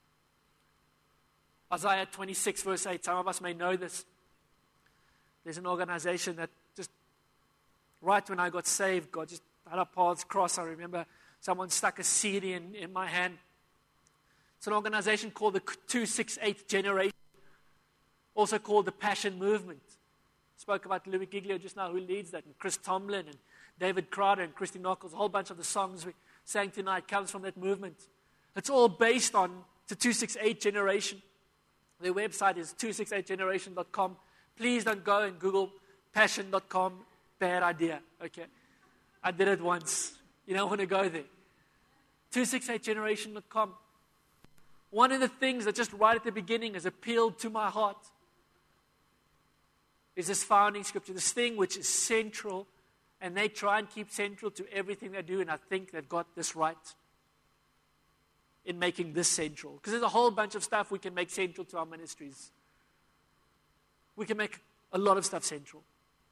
Isaiah twenty-six verse eight, some of us may know this. There's an organization that just, right when I got saved, God just had our paths cross. I remember someone stuck a C D in, in my hand. It's an organization called the two sixty-eight Generation, also called the Passion Movement. Spoke about Louis Giglio just now, who leads that, and Chris Tomlin, and David Crowder, and Christy Knuckles. A whole bunch of the songs we sang tonight comes from that movement. It's all based on the two sixty-eight Generation. Their website is two sixty-eight generation dot com. Please don't go and Google passion dot com. Bad idea, okay? I did it once. You don't want to go there. two sixty-eight generation dot com. One of the things that just right at the beginning has appealed to my heart is this founding scripture, this thing which is central, and they try and keep central to everything they do, and I think they've got this right in making this central. Because there's a whole bunch of stuff we can make central to our ministries. We can make a lot of stuff central.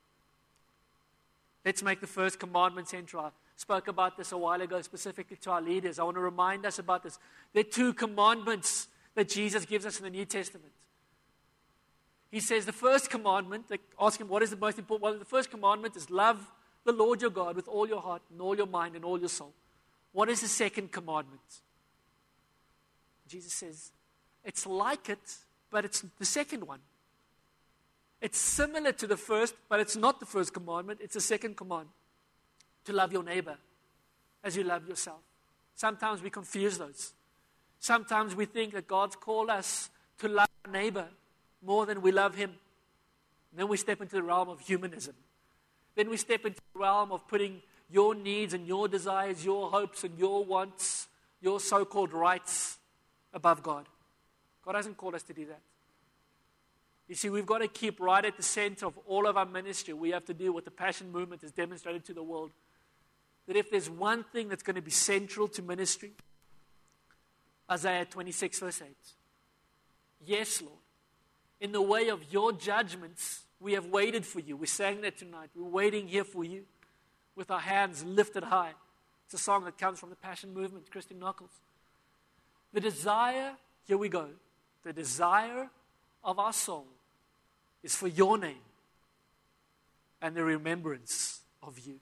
Let's make the first commandment central. I spoke about this a while ago, specifically to our leaders. I want to remind us about this. There are two commandments that Jesus gives us in the New Testament. He says the first commandment, like ask him what is the most important one. The first commandment is love the Lord your God with all your heart and all your mind and all your soul. What is the second commandment? Jesus says, it's like it, but it's the second one. It's similar to the first, but it's not the first commandment. It's the second command, to love your neighbor as you love yourself. Sometimes we confuse those. Sometimes we think that God's called us to love our neighbor more than we love Him. And then we step into the realm of humanism. Then we step into the realm of putting your needs and your desires, your hopes and your wants, your so-called rights above God. God hasn't called us to do that. You see, we've got to keep right at the center of all of our ministry. We have to do what the Passion Movement has demonstrated to the world. That if there's one thing that's going to be central to ministry, Isaiah twenty-six verse eight. Yes, Lord. In the way of your judgments, we have waited for you. We sang that tonight. We're waiting here for you with our hands lifted high. It's a song that comes from the Passion Movement, Christy Knuckles. The desire, here we go, the desire of our soul is for your name and the remembrance of you.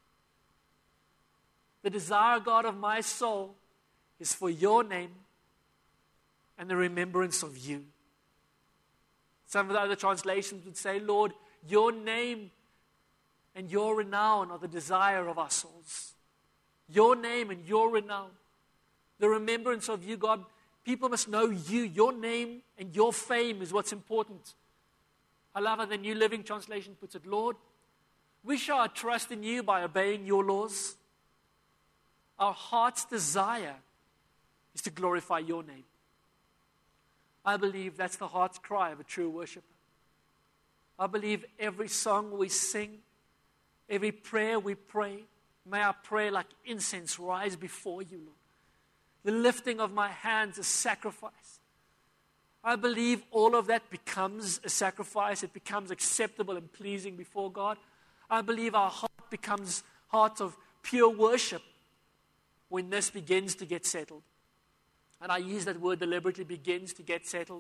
The desire, God, of my soul is for your name and the remembrance of you. Some of the other translations would say, Lord, your name and your renown are the desire of our souls. Your name and your renown. The remembrance of you, God. People must know you. Your name and your fame is what's important. I love how the New Living Translation puts it. Lord, we show our trust in you by obeying your laws. Our heart's desire is to glorify your name. I believe that's the heart's cry of a true worshiper. I believe every song we sing, every prayer we pray, may our prayer like incense rise before you, Lord. The lifting of my hands is sacrifice. I believe all of that becomes a sacrifice. It becomes acceptable and pleasing before God. I believe our heart becomes heart of pure worship. when this begins to get settled. And I use that word deliberately, begins to get settled.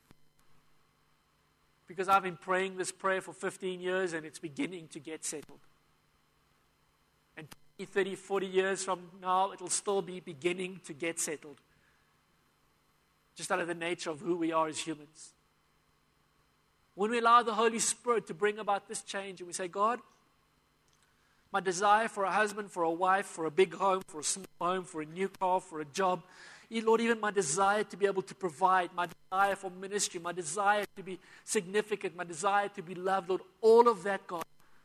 Because I've been praying this prayer for fifteen years and it's beginning to get settled. And twenty, thirty, forty years from now, it'll still be beginning to get settled. Just out of the nature of who we are as humans. When we allow the Holy Spirit to bring about this change and we say, God, my desire for a husband, for a wife, for a big home, for a small home, for a new car, for a job, Lord, even my desire to be able to provide, my desire for ministry, my desire to be significant, my desire to be loved, Lord, all of that, God.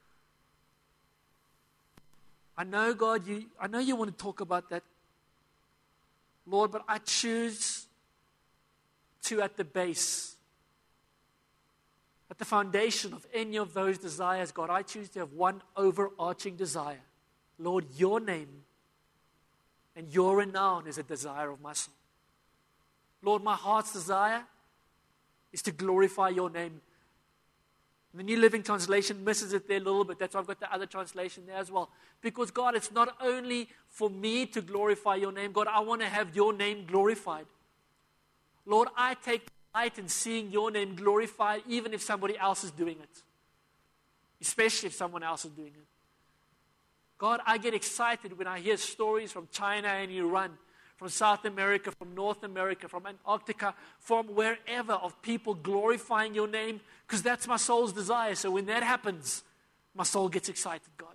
I know, God, you, I know you want to talk about that, Lord, but I choose to, at the base, at the foundation of any of those desires, God, I choose to have one overarching desire. Lord, your name and your renown is a desire of my soul. Lord, my heart's desire is to glorify your name. The New Living Translation misses it there a little bit. That's why I've got the other translation there as well. Because, God, it's not only for me to glorify your name. God, I want to have your name glorified. Lord, I take delight in seeing your name glorified even if somebody else is doing it. Especially if someone else is doing it. God, I get excited when I hear stories from China and Iran, from South America, from North America, from Antarctica, from wherever, of people glorifying your name, because that's my soul's desire. So when that happens, my soul gets excited, God.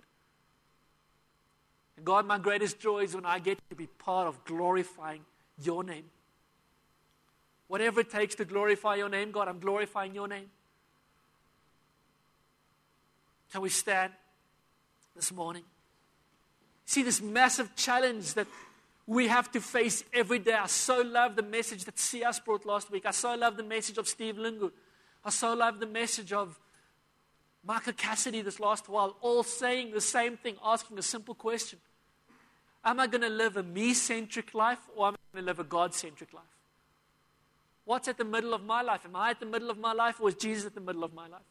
And God, my greatest joy is when I get to be part of glorifying your name. Whatever it takes to glorify your name, God, I'm glorifying your name. Can we stand this morning? See this massive challenge that we have to face every day. I so love the message that C S brought last week. I so love the message of Steve Lungu. I so love the message of Micah Cassidy this last while, all saying the same thing, asking a simple question. Am I going to live a me-centric life or am I going to live a God-centric life? What's at the middle of my life? Am I at the middle of my life or is Jesus at the middle of my life?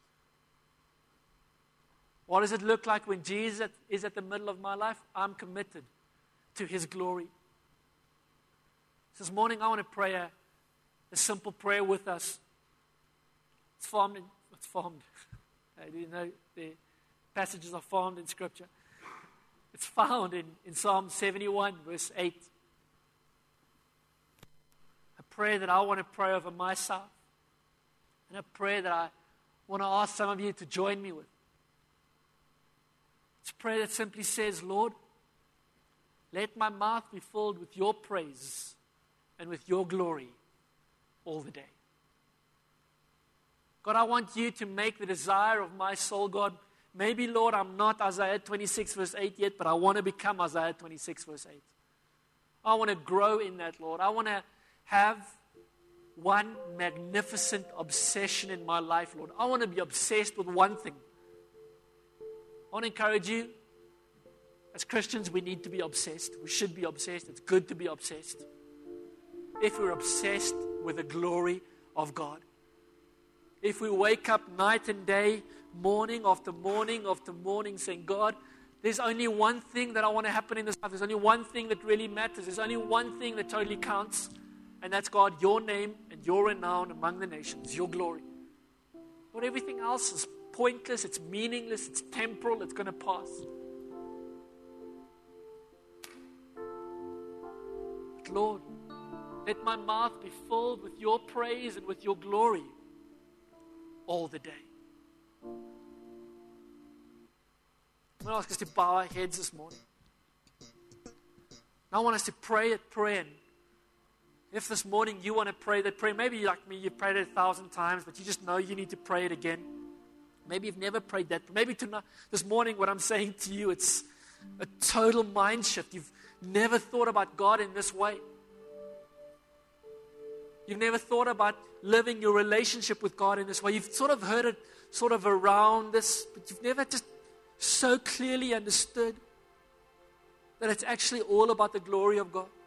What does it look like when Jesus is at the middle of my life? I'm committed to his glory. This morning I want to pray a, a simple prayer with us. It's formed in, it's formed. Do you know the passages are formed in Scripture? It's found in, in Psalm seventy-one, verse eight. A prayer that I want to pray over myself. And a prayer that I want to ask some of you to join me with. It's a prayer that simply says, Lord, let my mouth be filled with your praise and with your glory all the day. God, I want you to make the desire of my soul, God. Maybe, Lord, I'm not Isaiah twenty-six, verse eight yet, but I want to become Isaiah twenty-six, verse eight. I want to grow in that, Lord. I want to have one magnificent obsession in my life, Lord. I want to be obsessed with one thing. I want to encourage you, as Christians, we need to be obsessed. We should be obsessed. It's good to be obsessed. If we're obsessed with the glory of God. If we wake up night and day, morning after morning after morning, saying, God, there's only one thing that I want to happen in this life. There's only one thing that really matters. There's only one thing that totally counts. And that's, God, your name and your renown among the nations, your glory. Lord, everything else is pointless, it's meaningless, it's temporal, it's going to pass. But Lord, let my mouth be filled with your praise and with your glory all the day. I'm going to ask us to bow our heads this morning. I want us to pray at prayer. If this morning you want to pray that prayer, maybe you're like me, you've prayed it a thousand times, but you just know you need to pray it again. Maybe you've never prayed that. Maybe tonight, this morning, what I'm saying to you, it's a total mind shift. You've never thought about God in this way. You've never thought about living your relationship with God in this way. You've sort of heard it sort of around this, but you've never just so clearly understood that it's actually all about the glory of God.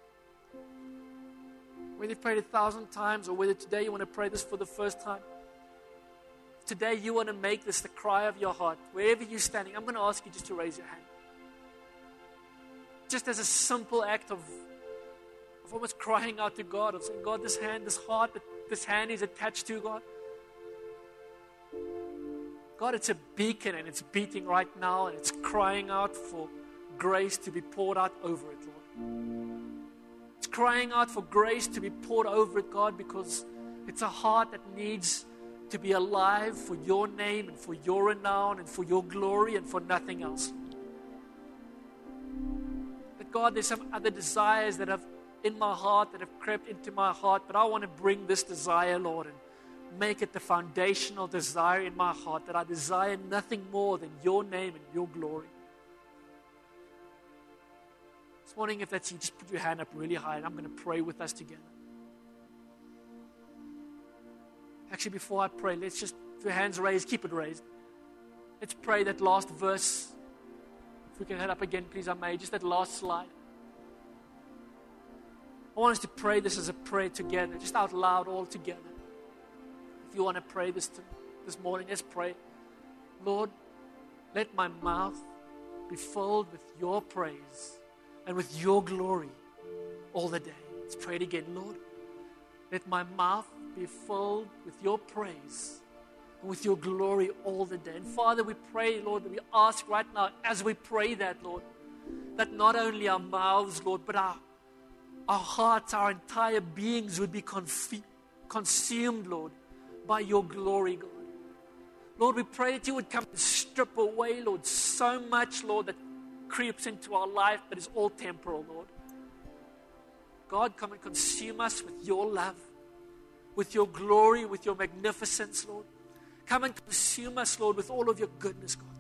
Whether you've prayed a thousand times or whether today you want to pray this for the first time. Today you want to make this the cry of your heart. Wherever you're standing, I'm going to ask you just to raise your hand. just as a simple act of, of almost crying out to God, of saying, God, this hand, this heart that this hand is attached to, God. God, it's a beacon and it's beating right now and it's crying out for grace to be poured out over it, Lord. It's crying out for grace to be poured over it, God, because it's a heart that needs to be alive for your name and for your renown and for your glory and for nothing else. But God, there's some other desires that have in my heart, that have crept into my heart, but I want to bring this desire, Lord, and make it the foundational desire in my heart, that I desire nothing more than your name and your glory. This morning, if that's you, just put your hand up really high and I'm going to pray with us together. Actually, before I pray, let's just, if your hand's raised, keep it raised. Let's pray that last verse. If we can head up again, please, I may. Just that last slide. I want us to pray this as a prayer together, just out loud, all together. If you want to pray this to, this morning, let's pray. Lord, let my mouth be filled with your praise and with your glory all the day. Let's pray it again. Lord, let my mouth be filled with your praise and with your glory all the day. And Father, we pray, Lord, that we ask right now as we pray that, Lord, that not only our mouths, Lord, but our, our hearts, our entire beings would be conf- consumed, Lord, by your glory, God. Lord, we pray that you would come and strip away, Lord, so much, Lord, that creeps into our life, but is all temporal, Lord. God, come and consume us with your love, with your glory, with your magnificence, Lord. Come and consume us, Lord, with all of your goodness, God.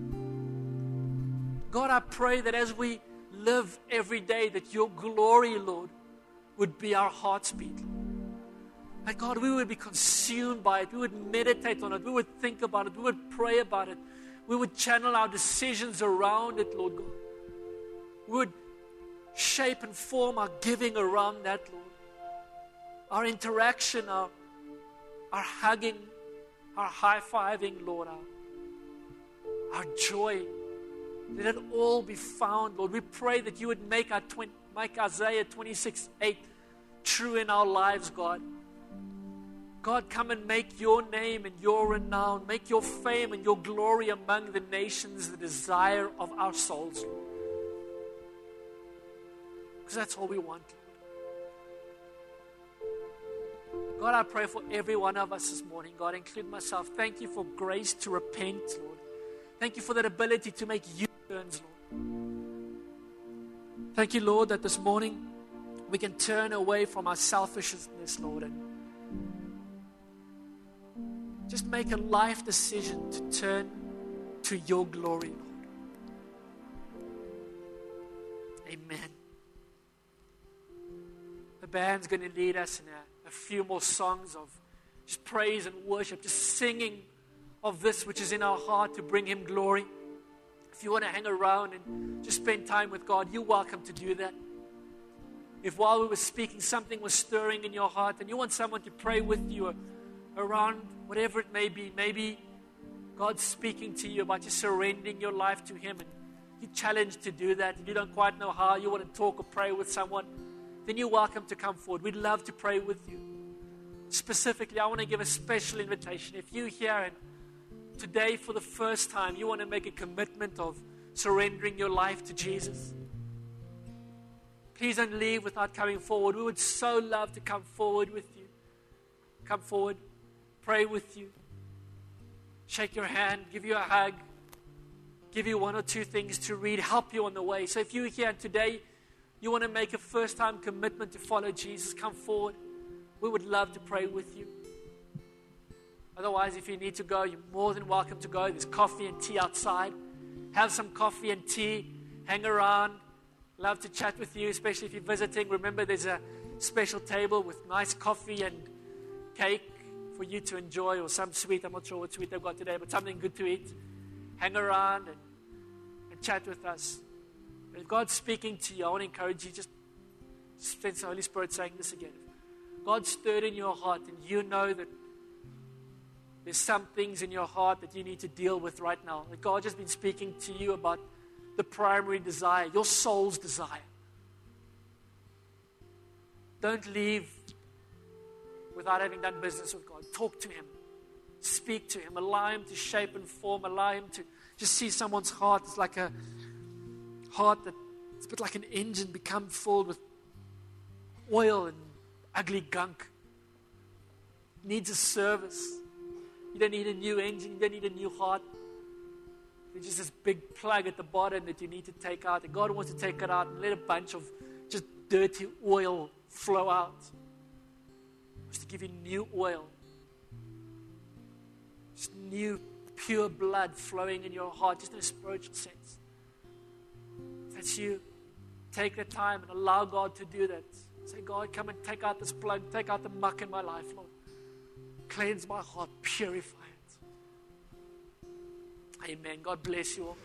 God, I pray that as we live every day, that your glory, Lord, would be our heart's beat, Lord. And God, we would be consumed by it. We would meditate on it. We would think about it. We would pray about it. We would channel our decisions around it, Lord God. We would shape and form our giving around that, Lord. Our interaction, our, our hugging, our high-fiving, Lord, our, our joy. Let it all be found, Lord. We pray that you would make, our tw- make Isaiah twenty-six eight true in our lives, God. God, come and make your name and your renown, make your fame and your glory among the nations the desire of our souls, Lord. Because that's all we want, Lord. God, I pray for every one of us this morning, God, include myself. Thank you for grace to repent, Lord. Thank you for that ability to make U-turns, Lord. Thank you, Lord, that this morning we can turn away from our selfishness, Lord, and just make a life decision to turn to your glory, Lord. Amen. The band's going to lead us in a, a few more songs of just praise and worship, just singing of this which is in our heart to bring him glory. If you want to hang around and just spend time with God, you're welcome to do that. If while we were speaking, something was stirring in your heart and you want someone to pray with you around whatever it may be, maybe God's speaking to you about just surrendering your life to him and you're challenged to do that and you don't quite know how, you want to talk or pray with someone, then you're welcome to come forward. We'd love to pray with you. Specifically, I want to give a special invitation. If you're here and today for the first time you want to make a commitment of surrendering your life to Jesus, please don't leave without coming forward. We would so love to come forward with you. Come forward, pray with you, shake your hand, give you a hug, give you one or two things to read, help you on the way. So if you're here and today you want to make a first-time commitment to follow Jesus, come forward. We would love to pray with you. Otherwise, if you need to go, you're more than welcome to go. There's coffee and tea outside. Have some coffee and tea. Hang around. Love to chat with you, especially if you're visiting. Remember, there's a special table with nice coffee and cake for you to enjoy, or some sweet. I'm not sure what sweet they've got today, but something good to eat. Hang around and, and chat with us. And if God's speaking to you, I want to encourage you, just sense the Holy Spirit saying this again. If God stirred in your heart and you know that there's some things in your heart that you need to deal with right now, that God has been speaking to you about the primary desire, your soul's desire. Don't leave without having done business with God. Talk to Him. Speak to Him. Allow Him to shape and form. Allow Him to just see someone's heart. It's like a heart that it's a bit like an engine become filled with oil and ugly gunk. It needs a service. You don't need a new engine. You don't need a new heart. There's just this big plug at the bottom that you need to take out. And God wants to take it out and let a bunch of just dirty oil flow out. He wants to give you new oil. Just new, pure blood flowing in your heart, just in a spiritual sense. If that's you, take the time and allow God to do that. Say, God, come and take out this plug, take out the muck in my life, Lord. Cleanse my heart, purify it. Amen. God bless you all.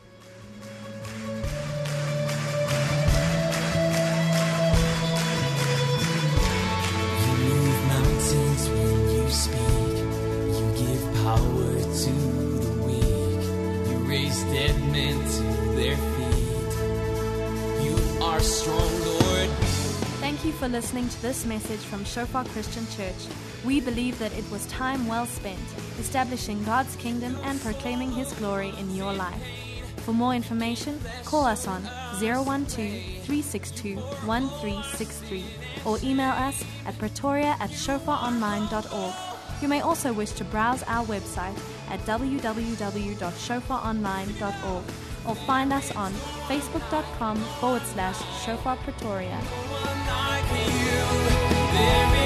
You move mountains when you speak. You give power to the weak. You raise dead men to their feet. You are strong, Lord. Thank you for listening to this message from Shofar Christian Church. We believe that it was time well spent establishing God's kingdom and proclaiming His glory in your life. For more information, call us on zero one two, three six two, one three six three or email us at pretoria at shofar online dot org. You may also wish to browse our website at w w w dot shofar online dot org or find us on facebook.com forward slash Shofar Pretoria. There